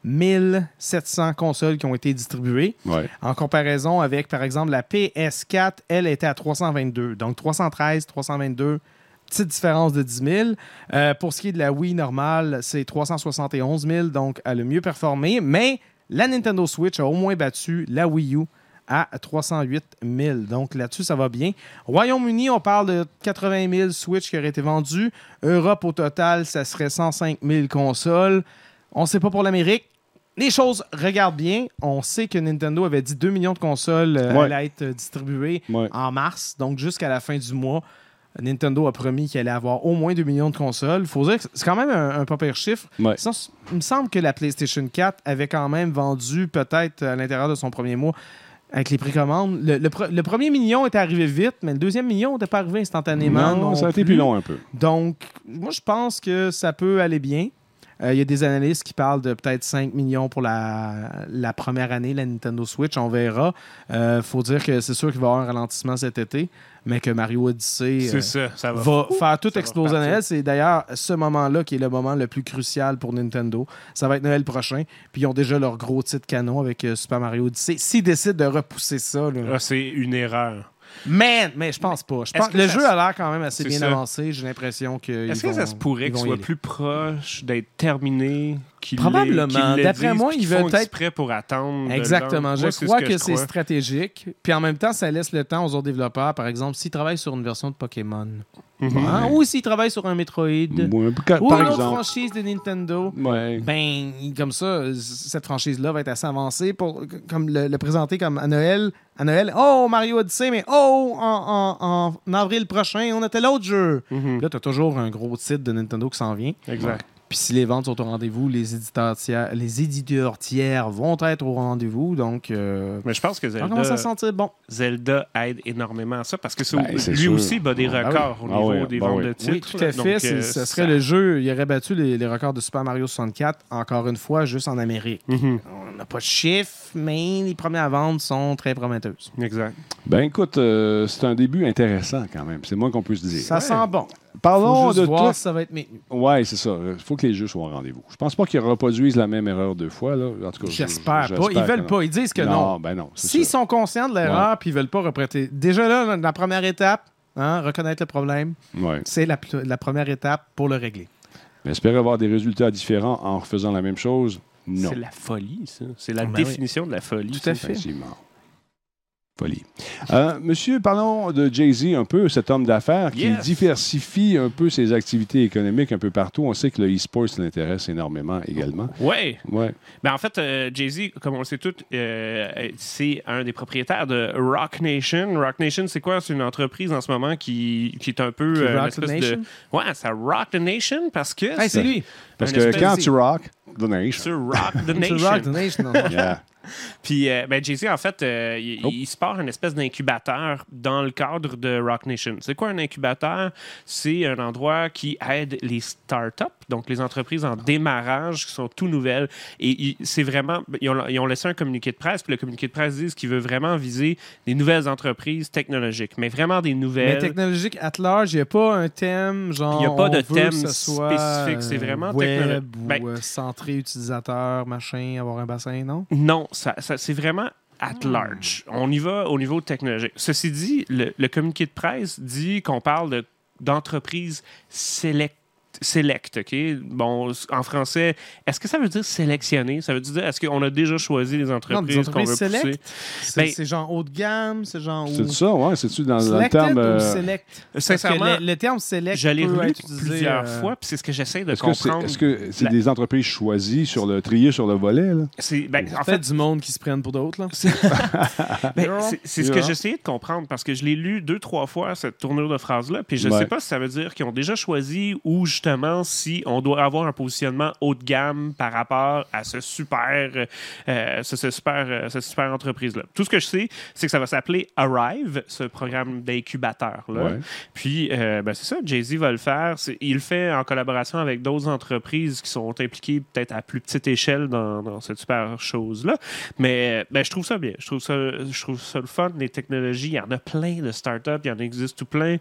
700 consoles qui ont été distribuées. Ouais. En comparaison avec, par exemple, la PS4, elle était à 322. Donc 313, 322, petite différence de 10 000. Pour ce qui est de la Wii normale, c'est 371 000, donc elle a mieux performé. Mais la Nintendo Switch a au moins battu la Wii U à 308 000. Donc là-dessus, ça va bien. Royaume-Uni, on parle de 80 000 Switch qui auraient été vendus. Europe, au total, ça serait 105 000 consoles. On ne sait pas pour l'Amérique. Les choses regardent bien. On sait que Nintendo avait dit 2 millions de consoles allaient être distribuées en mars. Donc, jusqu'à la fin du mois, Nintendo a promis qu'il allait avoir au moins 2 millions de consoles. Il faut dire que c'est quand même un pas pire chiffre. Ouais. Sinon, il me semble que la PlayStation 4 avait quand même vendu, peut-être à l'intérieur de son premier mois, avec les précommandes. Le premier million était arrivé vite, mais le deuxième million n'était pas arrivé instantanément. Non, ça a été plus long un peu. Donc, moi, je pense que ça peut aller bien. Il y a des analystes qui parlent de peut-être 5 millions pour la première année, la Nintendo Switch. On verra. Faut dire que c'est sûr qu'il va y avoir un ralentissement cet été, mais que Mario Odyssey ça va faire tout ça va exploser à repartir. Noël. C'est d'ailleurs ce moment-là qui est le moment le plus crucial pour Nintendo. Ça va être Noël prochain. Puis ils ont déjà leur gros titre canon avec Super Mario Odyssey. S'ils décident de repousser ça... là, Ah, c'est une erreur. mais je pense pas. Je pense que le ça jeu se- a l'air quand même assez C'est bien ça. avancé. J'ai l'impression que. Est-ce que ça se pourrait qu'il soit plus proche d'être terminé qu'il Probablement. D'après moi, ils veulent être prêts pour attendre. Exactement. Moi, Je c'est crois ce que c'est je crois. stratégique. Puis en même temps, ça laisse le temps aux autres développeurs, par exemple, s'ils travaillent sur une version de Pokémon. Mhm. Hein, ou s'ils travaillent sur un Metroid. Ouais, Ou par une autre exemple. franchise de Nintendo. Ouais. Ben, comme ça, cette franchise-là va être assez avancée pour comme le présenter comme à Noël. Oh, Mario Odyssey, mais en avril prochain, on a tel autre jeu. Mhm. Là, tu as toujours un gros titre de Nintendo qui s'en vient. Exact. Puis si les ventes sont au rendez-vous, les éditeurs tiers vont être au rendez-vous. Donc, Mais je pense que on commence à sentir bon. Zelda aide énormément à ça parce que c'est lui sûr. aussi bat des Ah oui. records au niveau des ventes de titres. Oui, tout à Donc, fait. Ce serait le jeu. Il aurait battu les records de Super Mario 64, encore une fois, juste en Amérique. Mhm. On n'a pas de chiffres, mais les premières ventes sont très prometteuses. Exact. Ben écoute, c'est un début intéressant quand même. C'est moins qu'on peut se dire. Ça sent bon. Parlons Faut juste de voir tout. si ça va être maintenu. Ouais, c'est ça. Il faut que les jeux soient au rendez-vous. Je pense pas qu'ils reproduisent la même erreur 2 fois. Là. En tout cas, J'espère pas. Ils veulent pas. Ils disent que non. Non, ben non. c'est S'ils ça. sont conscients de l'erreur puis ils veulent pas reprêter. Déjà là, la première étape, reconnaître le problème, Ouais. c'est la première étape pour le régler. Mais espérer avoir des résultats différents en refaisant la même chose, non. C'est la folie, ça. C'est la Ben définition de la folie. Tout à ça. fait. Effectivement. Folie. Monsieur, parlons de Jay-Z un peu, cet homme d'affaires qui Yes. diversifie un peu ses activités économiques un peu partout. On sait que le e-sport l'intéresse énormément également. Ouais. Ouais. Ben en fait, Jay-Z, comme on le sait tous, c'est un des propriétaires de Rock Nation. Rock Nation, c'est quoi? C'est une entreprise en ce moment qui est un peu... Qui une rock espèce the nation? de... Ouais, ça rock the nation parce que... Hey, c'est lui. Parce Un que espèce quand de- tu rock, the nation. sur Rock the To Nation. rock the nation. Yeah. Puis, ben, Jay-Z, en fait, il se part une espèce d'incubateur dans le cadre de Rock Nation. C'est quoi un incubateur? C'est un endroit qui aide les startups, donc les entreprises en démarrage qui sont tout nouvelles. Et c'est vraiment... Ils ont laissé un communiqué de presse, puis le communiqué de presse dit qu'il veut vraiment viser des nouvelles entreprises technologiques, mais vraiment des Mais nouvelles... technologique at large, il n'y a pas un thème genre. Il y a pas de on veut thème que ce soit, spécifique, c'est vraiment web technologique. ou Ben- centré utilisateur, machin, avoir un bassin, non? Non, c'est vraiment at large. On y va au niveau technologique. Ceci dit, le communiqué de presse dit qu'on parle d'entreprises select, OK? Bon, en français, est-ce que ça veut dire sélectionner? Ça veut dire, est-ce qu'on a déjà choisi les entreprises qu'on veut select, pousser? C'est genre haut de gamme, c'est genre... C'est ça, ouais? C'est-tu dans le Selected terme... ou select? Sincèrement, Parce que le terme select je l'ai peut relu être utilisé, plusieurs fois, puis c'est ce que j'essaie de Est-ce comprendre. que c'est des entreprises choisies, triées sur le volet, là? En fait, du monde qui se prennent pour d'autres, là. C'est ce que j'essayais de comprendre, parce que je l'ai lu 2-3 fois, cette tournure de phrase-là, puis je ne sais pas si ça veut dire qu'ils ont déjà choisi ou justement si on doit avoir un positionnement haut de gamme par rapport à cette super entreprise-là. Tout ce que je sais, c'est que ça va s'appeler Arrive, ce programme d'incubateur-là. Ouais. Puis, c'est ça, Jay-Z va le faire. Il le fait en collaboration avec d'autres entreprises qui sont impliquées peut-être à plus petite échelle dans cette super chose-là. Mais je trouve ça bien. Je trouve ça le fun. Les technologies, il y en a plein de startups, il y en existe tout plein.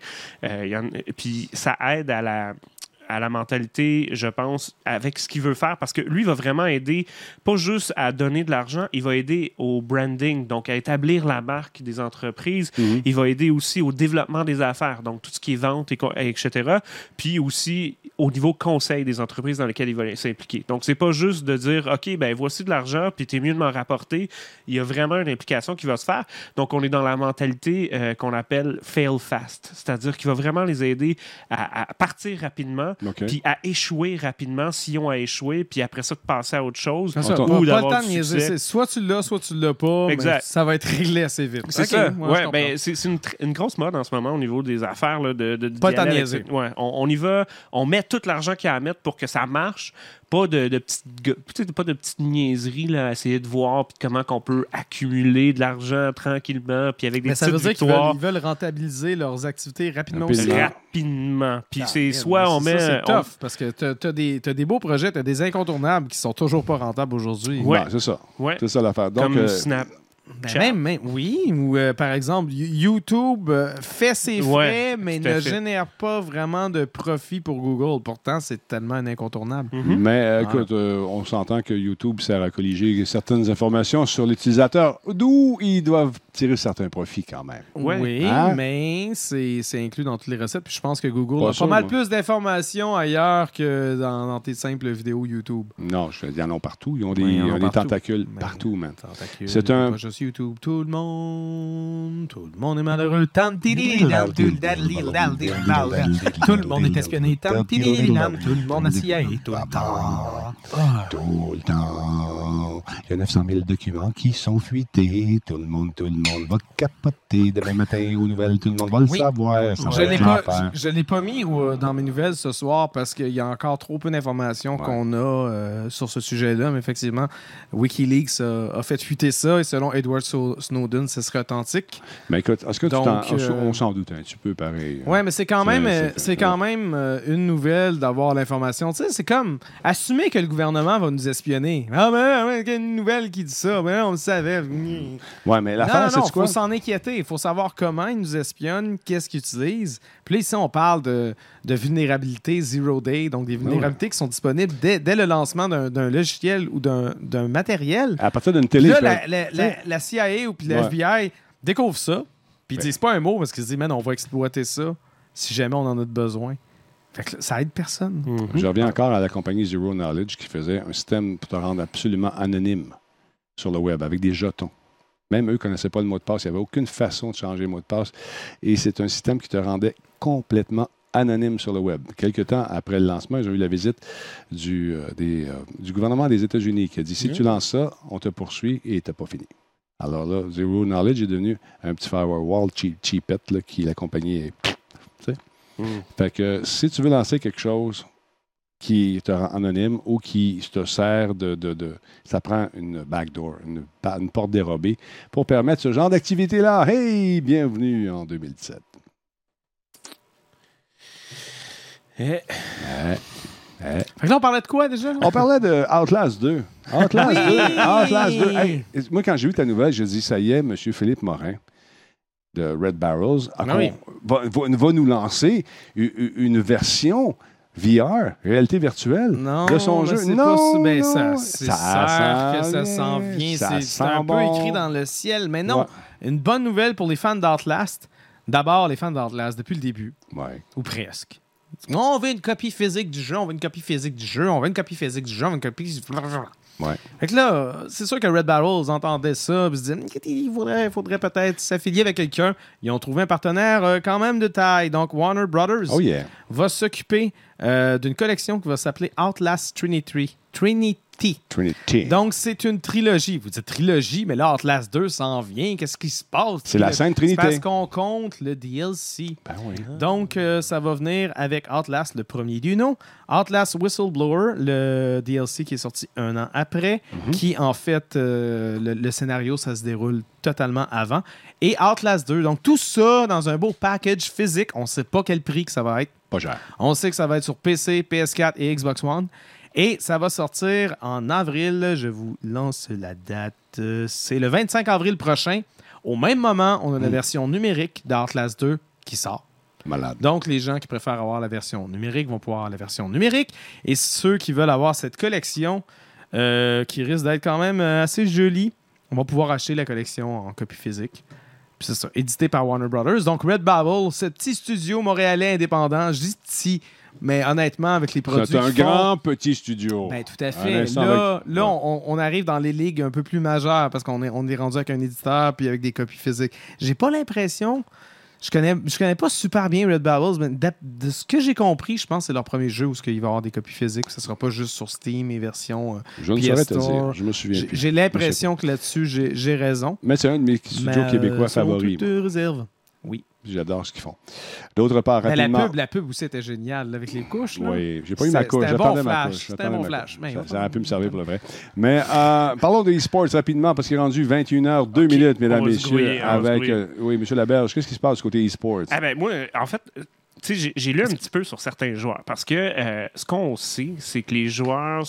Puis ça aide à la mentalité, je pense, avec ce qu'il veut faire, parce que lui, il va vraiment aider, pas juste à donner de l'argent, il va aider au branding, donc à établir la marque des entreprises. Mm-hmm. Il va aider aussi au développement des affaires, donc tout ce qui est vente, etc. Puis aussi au niveau conseil des entreprises dans lesquelles il va s'impliquer. Donc, c'est pas juste de dire, OK, ben voici de l'argent, puis t'es mieux de m'en rapporter. Il y a vraiment une implication qui va se faire. Donc, on est dans la mentalité qu'on appelle fail fast, c'est-à-dire qu'il va vraiment les aider à partir rapidement, puis à échouer rapidement s'ils ont à échouer, puis après ça, de passer à autre chose. Ça, ou pas d'avoir le temps de du niaiser. succès. Soit tu l'as, soit tu l'as pas. Exact. Mais ça va être réglé assez vite. C'est ça. C'est une grosse mode en ce moment au niveau des affaires. Là, pas le temps de niaiser. On y va, on met tout l'argent qu'il y a à mettre pour que ça marche. Pas de petites niaiseries là, à essayer de voir puis comment qu'on peut accumuler de l'argent tranquillement puis avec des petites victoires. Mais ça veut dire qu'ils veulent rentabiliser leurs activités rapidement aussi. Rapidement. Puis c'est soit on met... C'est tough parce que t'as des beaux projets, t'as des incontournables qui sont toujours pas rentables aujourd'hui. Ouais, c'est ça. Ouais. C'est ça l'affaire. Donc, comme Snap. Même, oui, ou par exemple, YouTube fait ses frais, mais ne génère pas vraiment de profit pour Google. Pourtant, c'est tellement un incontournable. Mm-hmm. Mais écoute, on s'entend que YouTube sert à colliger certaines informations sur l'utilisateur, d'où ils doivent tirer certains profits quand même. Oui, mais c'est inclus dans toutes les recettes. Puis je pense que Google a sûr, pas mal plus d'informations ailleurs que dans tes simples vidéos YouTube. Non, ils en ont partout. Ils ont des tentacules partout, man. C'est un... YouTube, tout le monde est malheureux. Tout le monde est espionné. Tout le monde a CIA tout le temps. Tout le temps. Il y a 900 000 documents qui sont fuités. Tout le monde va capoter. Demain matin aux nouvelles, tout le monde va le savoir. Je l'ai pas mis dans mes nouvelles ce soir parce qu'il y a encore trop peu d'informations qu'on a sur ce sujet-là. Mais effectivement, WikiLeaks a fait fuiter ça et selon Edward Snowden, ce serait authentique. Mais écoute, est-ce que on s'en doute un petit peu pareil? Oui, mais c'est quand même une nouvelle d'avoir l'information. Tu sais, c'est comme assumer que le gouvernement va nous espionner. Ah ben, il y a une nouvelle qui dit ça. Ben, on le savait. Ouais, mais l'affaire, c'est quoi? Il faut s'en inquiéter. Il faut savoir comment ils nous espionnent, qu'est-ce qu'ils utilisent. Puis là, ici, on parle de vulnérabilité zero day, donc des vulnérabilités qui sont disponibles dès le lancement d'un logiciel ou d'un matériel. À partir d'une télé. Là, la CIA ou la FBI découvre ça, puis ils disent pas un mot parce qu'ils se disent, man, on va exploiter ça si jamais on en a besoin. Fait que ça aide personne. Mm-hmm. Je reviens encore à la compagnie Zero Knowledge qui faisait un système pour te rendre absolument anonyme sur le web avec des jetons. Même eux ne connaissaient pas le mot de passe. Il n'y avait aucune façon de changer le mot de passe. Et c'est un système qui te rendait complètement anonyme sur le web. Quelque temps après le lancement, j'ai eu la visite du gouvernement des États-Unis qui a dit, si tu lances ça, on te poursuit et tu n'as pas fini. Alors là, Zero Knowledge est devenu un petit firewall cheapette là, qui la compagnie est... Fait que si tu veux lancer quelque chose qui te rend anonyme ou qui te sert ça prend une backdoor, une porte dérobée pour permettre ce genre d'activité-là. Hey, bienvenue en 2017. Fait que là, on parlait de quoi déjà? On parlait de Outlast 2. Outlast 2. Hey, moi, quand j'ai vu ta nouvelle, j'ai dit, ça y est, M. Philippe Morin de Red Barrels va nous lancer une version VR, réalité virtuelle, de son jeu. C'est sûr que ça s'en vient. C'est un peu écrit dans le ciel. Mais non, une bonne nouvelle pour les fans d'Outlast. D'abord, les fans d'Outlast, depuis le début, ou presque, On veut une copie physique du jeu, on veut une copie physique du jeu, on veut une copie physique du jeu, on veut une copie... Ouais. Fait que là, c'est sûr que Red Barrels entendait ça, puis se disaient il faudrait peut-être s'affilier avec quelqu'un. Ils ont trouvé un partenaire quand même de taille. Donc, Warner Brothers va s'occuper d'une collection qui va s'appeler Outlast Trinity. Donc, c'est une trilogie. Vous dites trilogie, mais là, Outlast 2 s'en vient. Qu'est-ce qui se passe? C'est la Sainte Trinité. C'est parce qu'on compte le DLC. Ben oui. Donc, ça va venir avec Outlast, le premier du nom. Outlast Whistleblower, le DLC qui est sorti un an après, qui, en fait, le scénario, ça se déroule totalement avant. Et Outlast 2. Donc, tout ça dans un beau package physique. On ne sait pas quel prix que ça va être. Pas cher. On sait que ça va être sur PC, PS4 et Xbox One. Et ça va sortir en avril. Je vous lance la date. C'est le 25 avril prochain. Au même moment, on a la version numérique d'Outlast 2 qui sort. Malade. Donc, les gens qui préfèrent avoir la version numérique vont pouvoir avoir la version numérique. Et ceux qui veulent avoir cette collection, qui risque d'être quand même assez jolie, on va pouvoir acheter la collection en copie physique. Puis c'est ça, édité par Warner Brothers. Donc, Redbubble, ce petit studio montréalais indépendant, je dis petit, mais honnêtement, avec les produits. C'est un grand petit studio. Ben, tout à fait. Là, on arrive dans les ligues un peu plus majeures parce qu'on est rendu avec un éditeur puis avec des copies physiques. J'ai pas l'impression. Je connais pas super bien Redbubble, mais de ce que j'ai compris, je pense que c'est leur premier jeu où il va y avoir des copies physiques. Ça sera pas juste sur Steam et version je ne saurais te dire. Je me souviens plus. J'ai l'impression que là-dessus, j'ai raison. Mais c'est un de mes studios québécois favoris. Réserve. Oui. J'adore ce qu'ils font. D'autre part, rapidement... La pub aussi était géniale, là, avec les couches. Là. Oui, j'ai pas eu ma couche. J'attendais ma couche. C'était un bon flash. Ça aurait pu me servir pour le vrai. Mais parlons des e-sports rapidement, parce qu'il est rendu 21h02 minutes, mesdames, messieurs. Oui, M. Laberge, qu'est-ce qui se passe du côté e-sports? Ah ben, moi, en fait... Tu sais, j'ai lu un petit peu sur certains joueurs parce que ce qu'on sait, c'est que les joueurs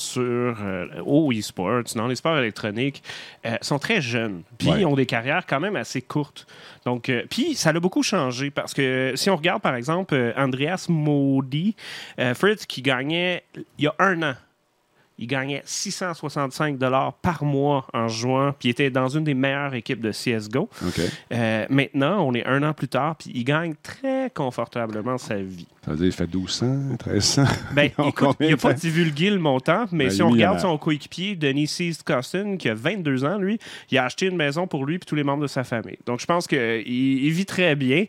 au e-sports, dans les sports électroniques, sont très jeunes. Puis ils ont des carrières quand même assez courtes. Donc, puis ça a beaucoup changé parce que si on regarde par exemple Andreas Modi, Fritz qui gagnait il y a un an. Il gagnait 665 $ par mois en jouant, puis il était dans une des meilleures équipes de CSGO. Okay. Maintenant, on est un an plus tard, puis il gagne très confortablement sa vie. Ça veut dire qu'il fait 1200, 1300? Ben, écoute, il n'a pas divulgué le montant, mais si on regarde son coéquipier, Denis Seast-Costin, qui a 22 ans, lui, il a acheté une maison pour lui et tous les membres de sa famille. Donc, je pense qu'il vit très bien.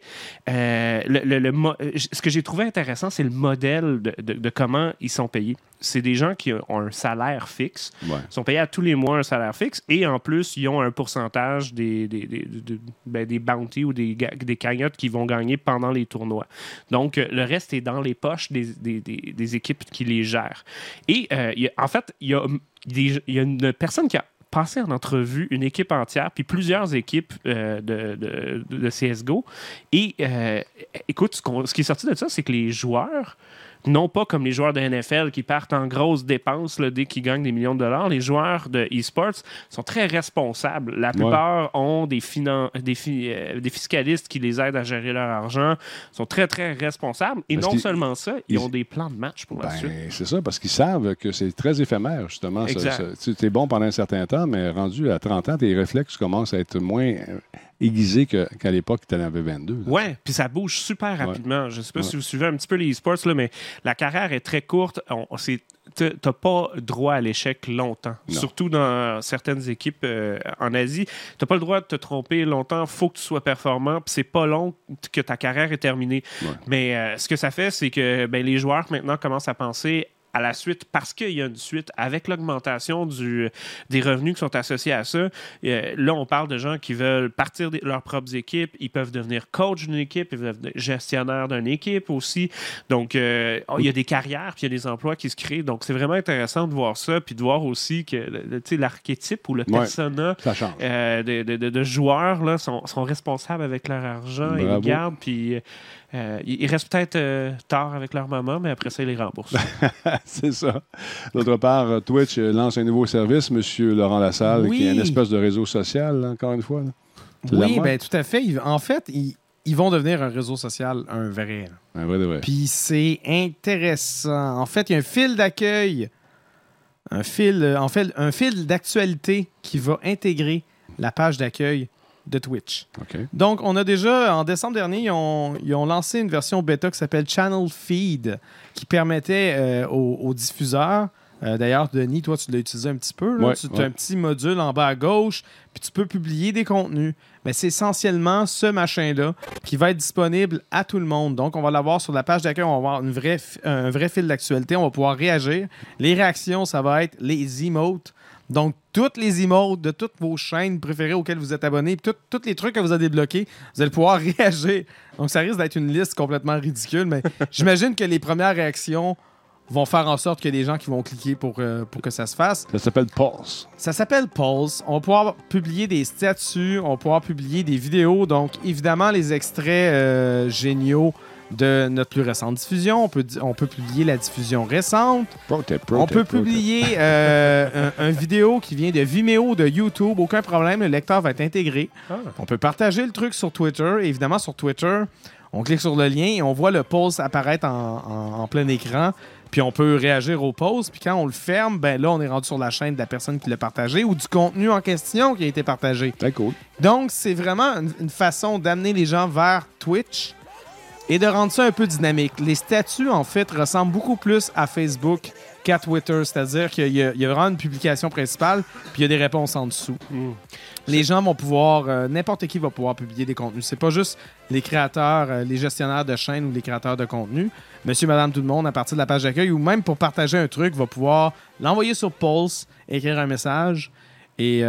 Ce que j'ai trouvé intéressant, c'est le modèle de comment ils sont payés. C'est des gens qui ont un salaire fixe. Ils sont payés à tous les mois un salaire fixe et en plus, ils ont un pourcentage des bounties ou des cagnottes qu'ils vont gagner pendant les tournois. Donc, le reste est dans les poches des équipes qui les gèrent. Et en fait, il y a une personne qui a passé en entrevue une équipe entière, puis plusieurs équipes de CSGO. Et écoute, ce qui est sorti de ça, c'est que les joueurs, non pas comme les joueurs de NFL qui partent en grosses dépenses là, dès qu'ils gagnent des millions de dollars, les joueurs de e-sports sont très responsables. La plupart ont des fiscalistes qui les aident à gérer leur argent, sont très, très responsables. Et non seulement ça, ils ont des plans de match pour la suite. C'est ça, parce qu'ils savent que c'est très éphémère, justement. Tu es bon pendant un certain temps, mais rendu à 30 ans, tes réflexes commencent à être moins aiguisés qu'à l'époque, tu en avais 22. Oui, puis ça bouge super rapidement. Je ne sais pas si vous suivez un petit peu les e-sports, là, mais la carrière est très courte. Tu n'as pas droit à l'échec longtemps. Non. Surtout dans certaines équipes en Asie. Tu n'as pas le droit de te tromper longtemps. Il faut que tu sois performant. Puis c'est pas long que ta carrière est terminée. Ouais. Mais ce que ça fait, c'est que les joueurs maintenant commencent à penser à la suite, parce qu'il y a une suite avec l'augmentation des revenus qui sont associés à ça. Là, on parle de gens qui veulent partir de leurs propres équipes. Ils peuvent devenir coach d'une équipe, ils peuvent devenir gestionnaire d'une équipe aussi. Donc, il y a des carrières, puis il y a des emplois qui se créent. Donc, c'est vraiment intéressant de voir ça, puis de voir aussi que l'archétype ou le persona de joueurs là, sont responsables avec leur argent. Bravo. Ils gardent, puis ils restent peut-être tard avec leur maman, mais après ça, ils les remboursent. C'est ça. D'autre part, Twitch lance un nouveau service, M. Laurent Lassalle, qui est une espèce de réseau social, là, encore une fois. Là. Oui, bien, tout à fait. En fait, ils vont devenir un réseau social, un vrai. Un vrai de vrai. Puis c'est intéressant. En fait, il y a un fil d'accueil, un fil d'actualité qui va intégrer la page d'accueil de Twitch. OK. Donc, on a déjà, en décembre dernier, ils ont lancé une version bêta qui s'appelle Channel Feed, qui permettait aux diffuseurs, d'ailleurs, Denis, toi, tu l'as utilisé un petit peu, là. Ouais, Tu as un petit module en bas à gauche, puis tu peux publier des contenus. Mais c'est essentiellement ce machin-là qui va être disponible à tout le monde. Donc, on va l'avoir sur la page d'accueil, on va avoir un vrai fil d'actualité, on va pouvoir réagir. Les réactions, ça va être les emotes. Donc, toutes les emotes de toutes vos chaînes préférées auxquelles vous êtes abonnés, tous les trucs que vous avez débloqués, vous allez pouvoir réagir. Donc, ça risque d'être une liste complètement ridicule, mais j'imagine que les premières réactions vont faire en sorte qu'il y a des gens qui vont cliquer pour que ça se fasse. Ça s'appelle Pulse. Ça s'appelle Pulse. On va pouvoir publier des statuts, on va pouvoir publier des vidéos. Donc, évidemment, les extraits géniaux de notre plus récente diffusion. On peut publier la diffusion récente. On peut publier un vidéo qui vient de Vimeo, de YouTube. Aucun problème, le lecteur va être intégré. On peut partager le truc sur Twitter. Et évidemment, sur Twitter, on clique sur le lien et on voit le post apparaître en plein écran. Puis on peut réagir au post. Puis quand on le ferme, ben là, on est rendu sur la chaîne de la personne qui l'a partagé ou du contenu en question qui a été partagé. Très cool. Donc, c'est vraiment une façon d'amener les gens vers Twitch et de rendre ça un peu dynamique. Les statuts, en fait, ressemblent beaucoup plus à Facebook qu'à Twitter. C'est-à-dire qu'il y a vraiment une publication principale, puis il y a des réponses en dessous. Les gens vont pouvoir... n'importe qui va pouvoir publier des contenus. C'est pas juste les créateurs, les gestionnaires de chaînes ou les créateurs de contenu. Monsieur, madame, tout le monde, à partir de la page d'accueil, ou même pour partager un truc, va pouvoir l'envoyer sur Pulse, écrire un message et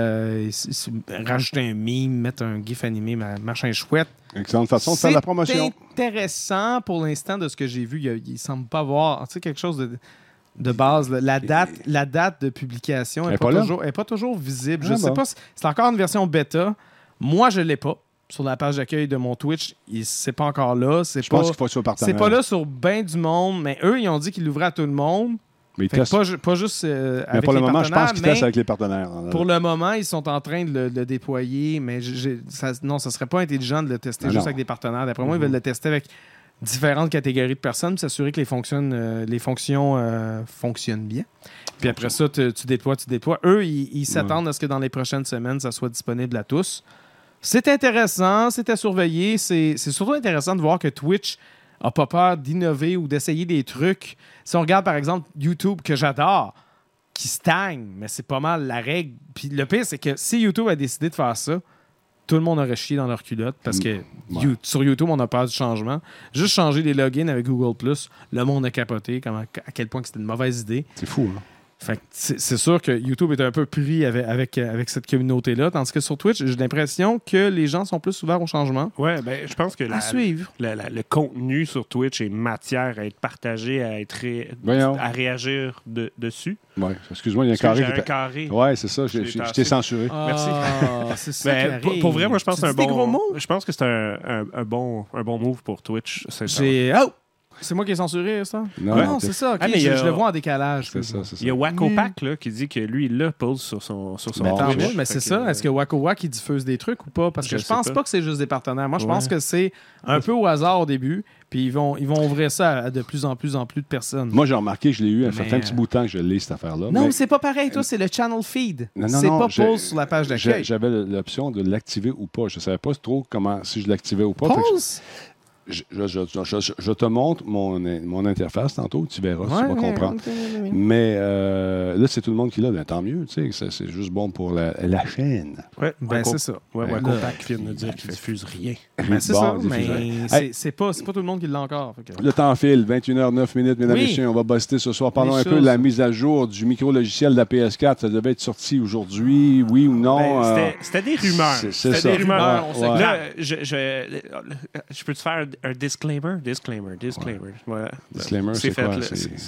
rajouter un meme, mettre un gif animé, machin chouette. Excellente façon de faire de la promotion. C'est intéressant pour l'instant de ce que j'ai vu. Il semble pas avoir quelque chose de base. La date de publication n'est pas toujours visible. Je sais pas. C'est encore une version bêta. Moi, je ne l'ai pas. Sur la page d'accueil de mon Twitch, c'est pas encore là. Je pense qu'il faut être sur partenaire. C'est pas là sur bien du monde, mais eux, ils ont dit qu'ils l'ouvraient à tout le monde. Mais ils testent. Pas juste avec pour les le moment, je pense qu'ils testent mais avec les partenaires. pour le moment, ils sont en train de le déployer, mais non, ça serait pas intelligent de le tester juste avec des partenaires. D'après moi, ils veulent le tester avec différentes catégories de personnes pour s'assurer que les fonctions fonctionnent bien. Puis après ça, tu déploies. Eux, ils s'attendent à ce que dans les prochaines semaines, ça soit disponible à tous. C'est intéressant, c'est à surveiller. C'est surtout intéressant de voir que Twitch n'a pas peur d'innover ou d'essayer des trucs. Si on regarde, par exemple, YouTube, que j'adore, qui stagne, mais c'est pas mal la règle. Puis le pire, c'est que si YouTube a décidé de faire ça, tout le monde aurait chié dans leur culotte parce que sur YouTube, on a peur du changement. Juste changer les logins avec Google+, le monde a capoté à quel point c'était une mauvaise idée. C'est fou, hein? Fait que c'est sûr que YouTube est un peu pris avec cette communauté-là, tandis que sur Twitch, j'ai l'impression que les gens sont plus ouverts au changement. Ouais, ben je pense que suivre. Le contenu sur Twitch est matière à être partagé, à réagir dessus. Oui, excuse-moi, il y a un carré. Oui, c'est ça, je t'ai censuré. Merci. C'est ça pour vrai, moi, je pense que c'est un bon... gros mots? Je pense que c'est un bon move pour Twitch. C'est moi qui ai censuré ça? Non, c'est ça. Okay, je le vois en décalage. C'est ça. Il y a Wacopac qui dit que lui, il l'a pose sur son Twitch. Mais c'est ça. Est-ce que Wacowac il diffuse des trucs ou pas? Parce que je pense pas que c'est juste des partenaires. Moi, je pense que c'est un peu au hasard au début. Puis ils vont ouvrir ça à de plus en plus de personnes. Moi, j'ai remarqué, je l'ai eu, ça fait un petit bout de temps que je l'ai, cette affaire-là. Non, mais c'est pas pareil, toi, c'est le channel feed. C'est pas pause sur la page d'accueil. J'avais l'option de l'activer ou pas. Je savais pas trop si je l'activais ou pas. Pause? Je te montre mon interface tantôt, tu verras, tu vas comprendre. Okay. Mais là, c'est tout le monde qui l'a, ben, tant mieux, tu sais, c'est juste bon pour la chaîne. Oui, c'est ça. Wacopac vient de dire qu'il ne diffuse rien. C'est ça, mais c'est pas tout le monde qui l'a encore. Le temps file, 21h09, mesdames et messieurs, on va buster ce soir. Parlons un peu de la mise à jour du micro-logiciel de la PS4. Ça devait être sorti aujourd'hui, oui ou non? C'était des rumeurs. C'était des rumeurs. Là, je peux te faire un disclaimer. Voilà. Disclaimer, c'est quoi?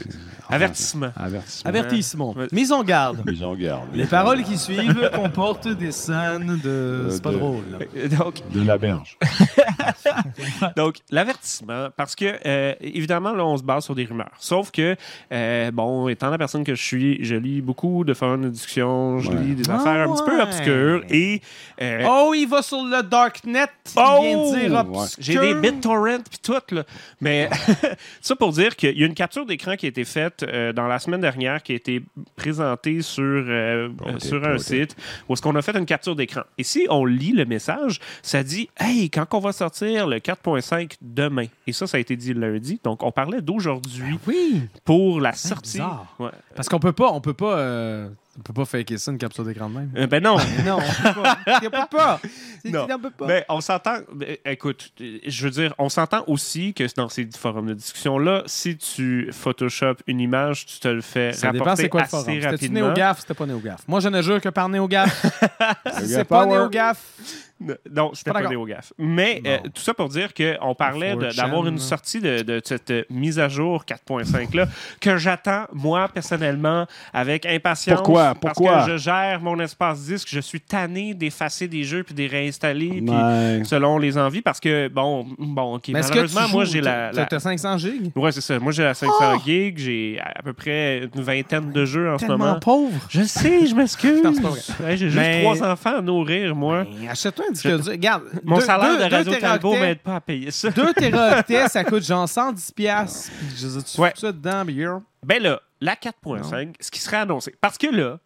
Avertissement. Mise en garde. Mise en garde. Les paroles qui suivent comportent des scènes de... C'est pas drôle. Donc, de la berge. Donc, l'avertissement, parce que, évidemment, là, on se base sur des rumeurs. Sauf que, étant la personne que je suis, je lis beaucoup de forums de discussion, je lis des affaires un petit peu obscures et... il va sur le Darknet, il vient de dire obscur. J'ai des BitTorrents torrent puis tout. Là. Mais ça pour dire qu'il y a une capture d'écran qui a été faite dans la semaine dernière, qui a été présentée sur un site, où est-ce qu'on a fait une capture d'écran. Et si on lit le message, ça dit « Hey, quand on va sortir le 4.5 demain? » Et ça a été dit lundi. Donc, on parlait d'aujourd'hui pour la sortie. Ouais. Parce qu'on peut pas... On peut pas faker ça, une capture d'écran de même. Ben non. Non, on peut pas. Non. On peut pas. Ben, on s'entend... écoute, je veux dire, on s'entend aussi que dans ces forums de discussion-là, si tu Photoshop une image, tu te le fais Ça dépend rapporter c'est quoi le assez forum. C'était-tu rapidement. NeoGAF, c'était pas NeoGAF. Moi, je ne jure que par NeoGAF. Si c'est Power. pas NeoGAF... Non, c'était Pas pas d'accord. NeoGAF. Mais tout ça pour dire qu'on parlait 4chan, d'avoir une sortie de cette mise à jour 4.5-là que j'attends, moi, personnellement, avec impatience. Pourquoi? Parce que je gère mon espace disque. Je suis tanné d'effacer des jeux puis de les réinstaller puis selon les envies. Parce que, bon, OK, Mais est-ce malheureusement, que tu moi, joues, j'ai la... T'as 500 gigs? Ouais, c'est ça. Moi, j'ai la 500 gigs. J'ai à peu près une vingtaine de jeux en ce Tellement moment. pauvre. Je sais, je m'excuse. Non, c'est pas vrai. Ouais, j'ai juste Mais- 3 enfants à nourrir, moi. Ben, achète-toi un disque dur. Regarde, Mon salaire de Radio teraoctets- Talbot m'aide pas à payer ça. 2 téraoctets, ça coûte genre 110$. Puis je veux dire, tu Ouais. fous ça dedans, mais you're... Ben là, la 4.5, ce qui serait annoncé. Parce que là,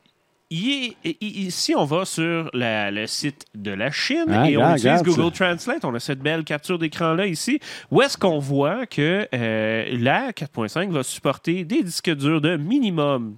si on va sur le site de la Chine et on utilise regarde Google Translate, on a cette belle capture d'écran-là ici, où est-ce qu'on voit que la 4.5 va supporter des disques durs de minimum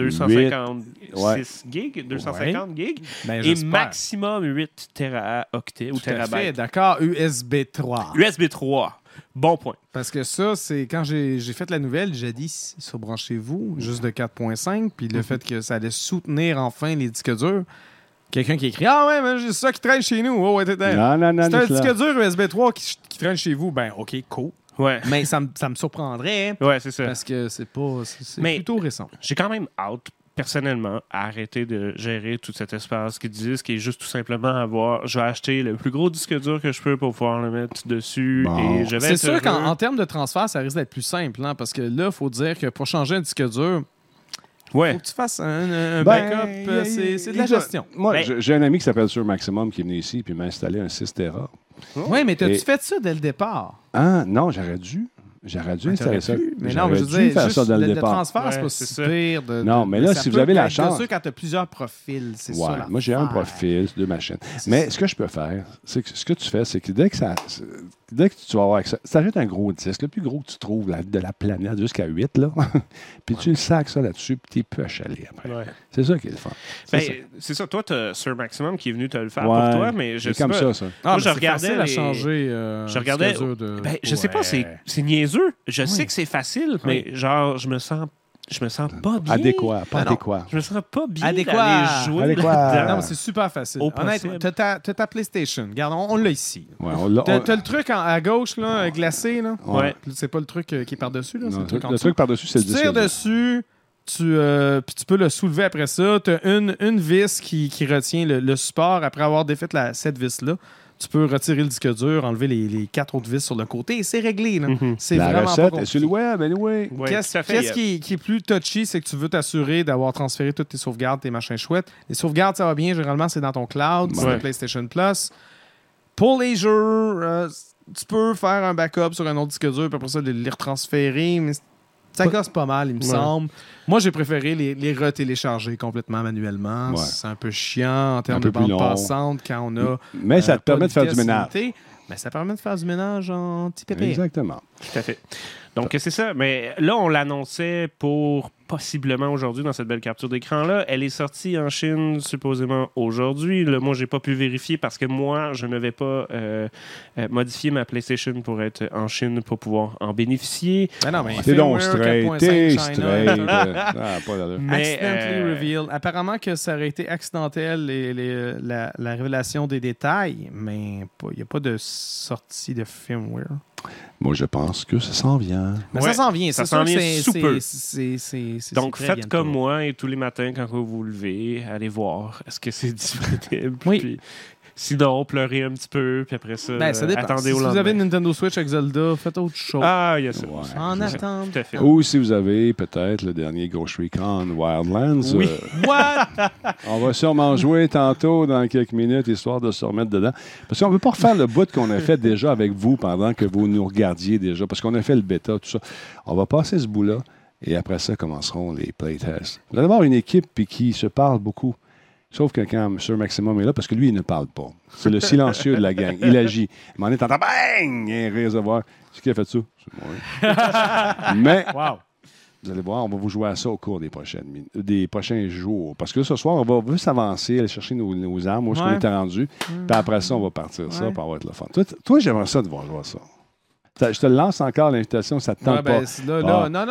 256 gigs, 250 gigs, Ben, et j'espère. maximum 8 teraoctets ou Tout à fait, terabytes. d'accord. USB 3. USB 3. Bon point. Parce que ça, c'est quand j'ai fait la nouvelle, j'ai dit sur branchez-vous, juste de 4.5, puis le fait que ça allait soutenir enfin les disques durs. Quelqu'un qui écrit ah ouais, mais j'ai ça qui traîne chez nous. Oh, ouais, Non, c'est un Nicolas. disque dur USB 3 qui traîne chez vous. Ben, OK, cool. Ouais. Mais ça me surprendrait Ouais, c'est ça. parce que c'est Mais- plutôt récent. J'ai quand même hâte, personnellement, à arrêter de gérer tout cet espace qui disque et juste tout simplement avoir. Je vais acheter le plus gros disque dur que je peux pour pouvoir le mettre dessus. Bon. Et je vais C'est être sûr heureux. qu'en termes de transfert, ça risque d'être plus simple, hein, parce que là, il faut dire que pour changer un disque dur, Ouais. faut que tu fasses un Ben, backup. C'est de la écoute, gestion. Moi, Ben- j'ai un ami qui s'appelle Sir Maximum qui est venu ici puis m'a installé un 6 Tera. Oui, mais t'as-tu Et- fait ça dès le départ? Ah, non, j'aurais dû. J'aurais dû installer ça. Mais non, mais je veux J'aurais dû dire, faire juste ça dès le le départ. transfert, c'est Ouais, pas c'est si ça. pire. Non, mais là, ça si vous peut avez la être chance- sûr quand tu as plusieurs profils, c'est Ouais, ça. l'affaire. moi, j'ai un profil, 2 machines. C'est Mais ça. ce que je peux faire, c'est que ce que tu fais, c'est que dès que tu vas avoir accès, tu achètes un gros disque, le plus gros que tu trouves de la planète jusqu'à 8, là, puis tu le sacs ça là-dessus, puis tu peux achaler après. Ouais. C'est ça qui est le fun. Ben, C'est ça. c'est ça. Toi, t'as Sir Maximum qui est venu te le faire Ouais, pour toi, mais je c'est sais comme pas. ça. Ah, Moi, mais je c'est regardais facile à les- changer. Je regardais. disque dur de... Ben, je sais pas, Ouais. c'est niaiseux. Je sais que c'est facile, mais genre, je me sens pas bien. Adéquat, pas Ben non. adéquat. Je me sens pas bien Adéquat. d'aller jouer Adéquat. là-dedans. Non, mais c'est super facile. Au Honnêtement, possible. t'as ta PlayStation. Regarde, on l'a ici. Ouais, on l'a- T'as le truc à gauche, là, glacé. Là. Ouais. Puis c'est pas le truc qui est par-dessus. Là, c'est Non, le truc en le dessous. truc par-dessus, c'est Tu le disque. tires dur. dessus, puis tu peux le soulever après ça. Tu as une vis qui retient le support après avoir défait cette vis-là. Tu peux retirer le disque dur, enlever les 4 autres vis sur le côté et c'est réglé. Là. C'est La vraiment recette pas est sur le compliqué. web, anyway. Ouais, Qu'est-ce tout à fait. qui est plus touchy, c'est que tu veux t'assurer d'avoir transféré toutes tes sauvegardes, tes machins chouettes. Les sauvegardes, ça va bien. Généralement, c'est dans ton cloud, c'est Ouais. la PlayStation Plus. Pour les jeux, tu peux faire un backup sur un autre disque dur, puis après ça, les retransférer, mais ça gosse pas mal, il me semble. Moi, j'ai préféré les retélécharger complètement manuellement. Ouais. C'est un peu chiant en termes peu de bande plus long. passante quand on a. Mais ça te pas permet de faire du vitesse ménage. limitée. Mais ça permet de faire du ménage en petit pépé. Exactement. Tout à fait. Donc, c'est ça. Mais là, on l'annonçait pour possiblement aujourd'hui dans cette belle capture d'écran-là. Elle est sortie en Chine supposément aujourd'hui. Là, moi, j'ai pas pu vérifier parce que moi, je ne vais pas modifier ma PlayStation pour être en Chine pour pouvoir en bénéficier. Ben non, mais T'es donc firmware straight, 4.5 t'es China. straight. Ah, pas d'allure. Mais, Accidentally reveal. Apparemment que ça aurait été accidentel la révélation des détails, mais il n'y a pas de sortie de firmware. Moi, je pense que ça s'en vient. Mais Ouais, ça s'en vient. ça C'est s'en sûr que vient sous peu. c'est Donc, très faites bientôt. comme moi et tous les matins, quand vous vous levez, allez voir est-ce que c'est disponible. Oui. Puis, sinon, pleurez un petit peu, puis après ça, Ben, ça dépend. attendez Si au vous lendemain. avez une Nintendo Switch avec Zelda, faites autre chose. Ah, il y a ça. Ouais. En attendant. Tout à fait. Ou si vous avez peut-être le dernier Ghost Recon Wildlands, Oui. What? on va sûrement jouer tantôt dans quelques minutes, histoire de se remettre dedans. Parce qu'on ne veut pas refaire le bout qu'on a fait déjà avec vous pendant que vous nous regardiez déjà, parce qu'on a fait le bêta, tout ça. On va passer ce bout-là, et après ça commenceront les playtests. Vous allez avoir une équipe puis qui se parle beaucoup. Sauf que quand Sir Maximum est là, parce que lui, il ne parle pas. C'est le silencieux de la gang. Il agit. Mais on est en train bang! Il y a un réservoir. C'est qui a fait ça? C'est moi. Mais Wow. vous allez voir, on va vous jouer à ça au cours des prochains jours. Parce que ce soir, on va juste avancer, aller chercher nos armes, où est-ce qu'on Ouais. était rendu. Puis après ça, on va partir ça, Ouais. puis on va être le fun. Toi, j'aimerais ça de voir jouer à ça. Je te lance encore l'invitation, ça te tente Ouais, ben, pas. c'est là, Ah. non.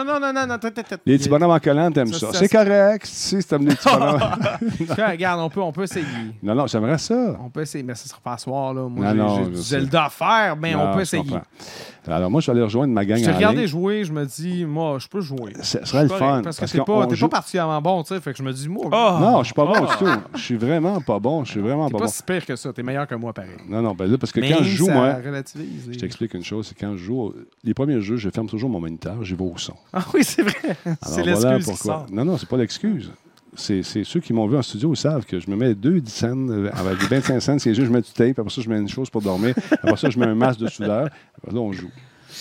Les petits bonhommes en collant, t'aimes ça. Ça, C'est correct, si t'aimes des petits bonhommes. Regarde, on peut essayer. Non, j'aimerais ça. On peut essayer, mais ça sera pas à soir, là. Moi, Non, j'ai je du sais. Zelda à faire, mais Non, on peut je essayer. comprends. Alors, moi, je vais aller rejoindre ma gang Je t'ai en regardé ligne. jouer, je me dis, moi, je peux jouer. Ce serait le C'est fun. correct, Parce que t'es qu'on pas joue- particulièrement bon, tu sais. Fait que je me dis, moi, Non, je suis pas bon du tout. Je suis vraiment pas bon. Je suis vraiment t'es pas pas bon. si pire que ça. T'es meilleur que moi, pareil. Non, ben là, parce que Mais quand je joue, ça moi, relativise. je t'explique une chose, c'est quand je joue, les premiers jeux, je ferme toujours mon moniteur, j'y vais au son. Ah oui, c'est vrai. Alors, C'est voilà l'excuse qui pourquoi. sort. Non, c'est pas l'excuse. C'est ceux qui m'ont vu en studio savent que je me mets 2 10 cents avec des 25 cents, c'est juste je mets du tape, après ça, je mets une chose pour dormir, après ça, je mets un masque de soudeur, après là, on joue.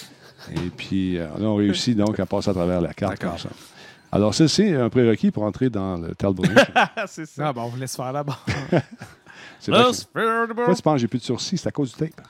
Et puis, là, on réussit donc à passer à travers la carte comme ça. Alors, ça, c'est un prérequis pour entrer dans le Talbot Nation. C'est ça. Ah, bon, on vous laisse faire là-bas. C'est vrai que- Pourquoi tu penses que j'ai plus de sourcils? C'est à cause du tape.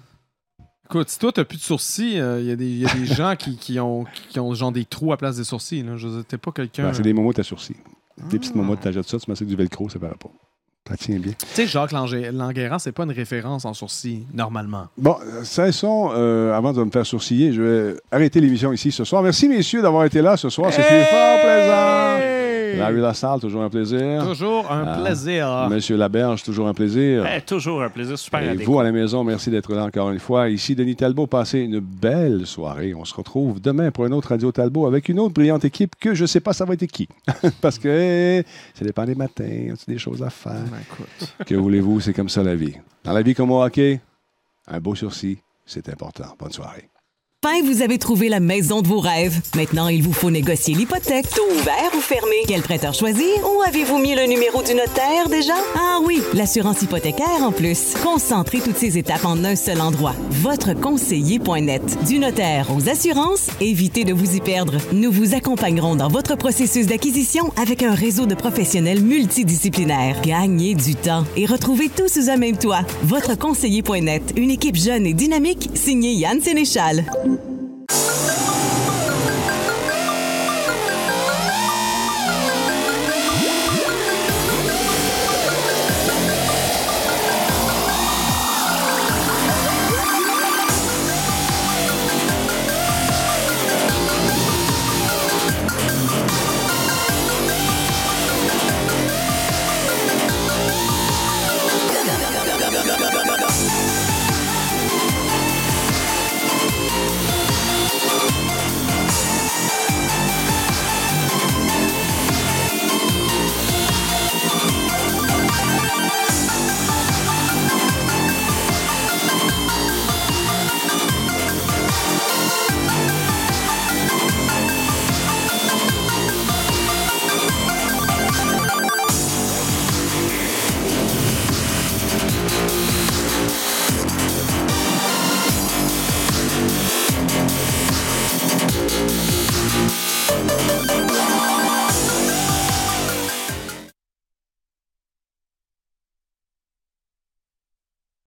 Écoute, si toi, t'as plus de sourcils, il y a des gens qui ont genre des trous à place des sourcils. Là. Je veux dire, t'es pas quelqu'un... Ben, c'est des momottes à sourcils. Des petites momottes, t'achètes ça, tu mets ça avec du velcro, ça paraît pas. Ça tient bien. Tu sais, Jacques Languérand, c'est pas une référence en sourcils, normalement. Bon, cessons, avant de me faire sourciller, je vais arrêter l'émission ici ce soir. Merci, messieurs, d'avoir été là ce soir. C'était fort plaisant. Larry Lassalle, toujours un plaisir. Toujours un plaisir. Monsieur Laberge, toujours un plaisir. Toujours un plaisir, super Et adéquat. vous, à la maison, merci d'être là encore une fois. Ici, Denis Talbot, passez une belle soirée. On se retrouve demain pour un autre Radio Talbot avec une autre brillante équipe que je ne sais pas ça va être qui. Parce que ça dépend des matins, il y a des choses à faire. Ben, écoute. Que voulez-vous, c'est comme ça la vie. Dans la vie comme au hockey, un beau sursis, c'est important. Bonne soirée. Enfin, vous avez trouvé la maison de vos rêves. Maintenant, il vous faut négocier l'hypothèque. Taux ouvert ou fermé? Quel prêteur choisir? Ou avez-vous mis le numéro du notaire déjà? Ah oui, l'assurance hypothécaire en plus. Concentrez toutes ces étapes en un seul endroit. Votreconseiller.net. Du notaire aux assurances, évitez de vous y perdre. Nous vous accompagnerons dans votre processus d'acquisition avec un réseau de professionnels multidisciplinaires. Gagnez du temps et retrouvez tout sous un même toit. Votreconseiller.net. Une équipe jeune et dynamique signée Yann Sénéchal.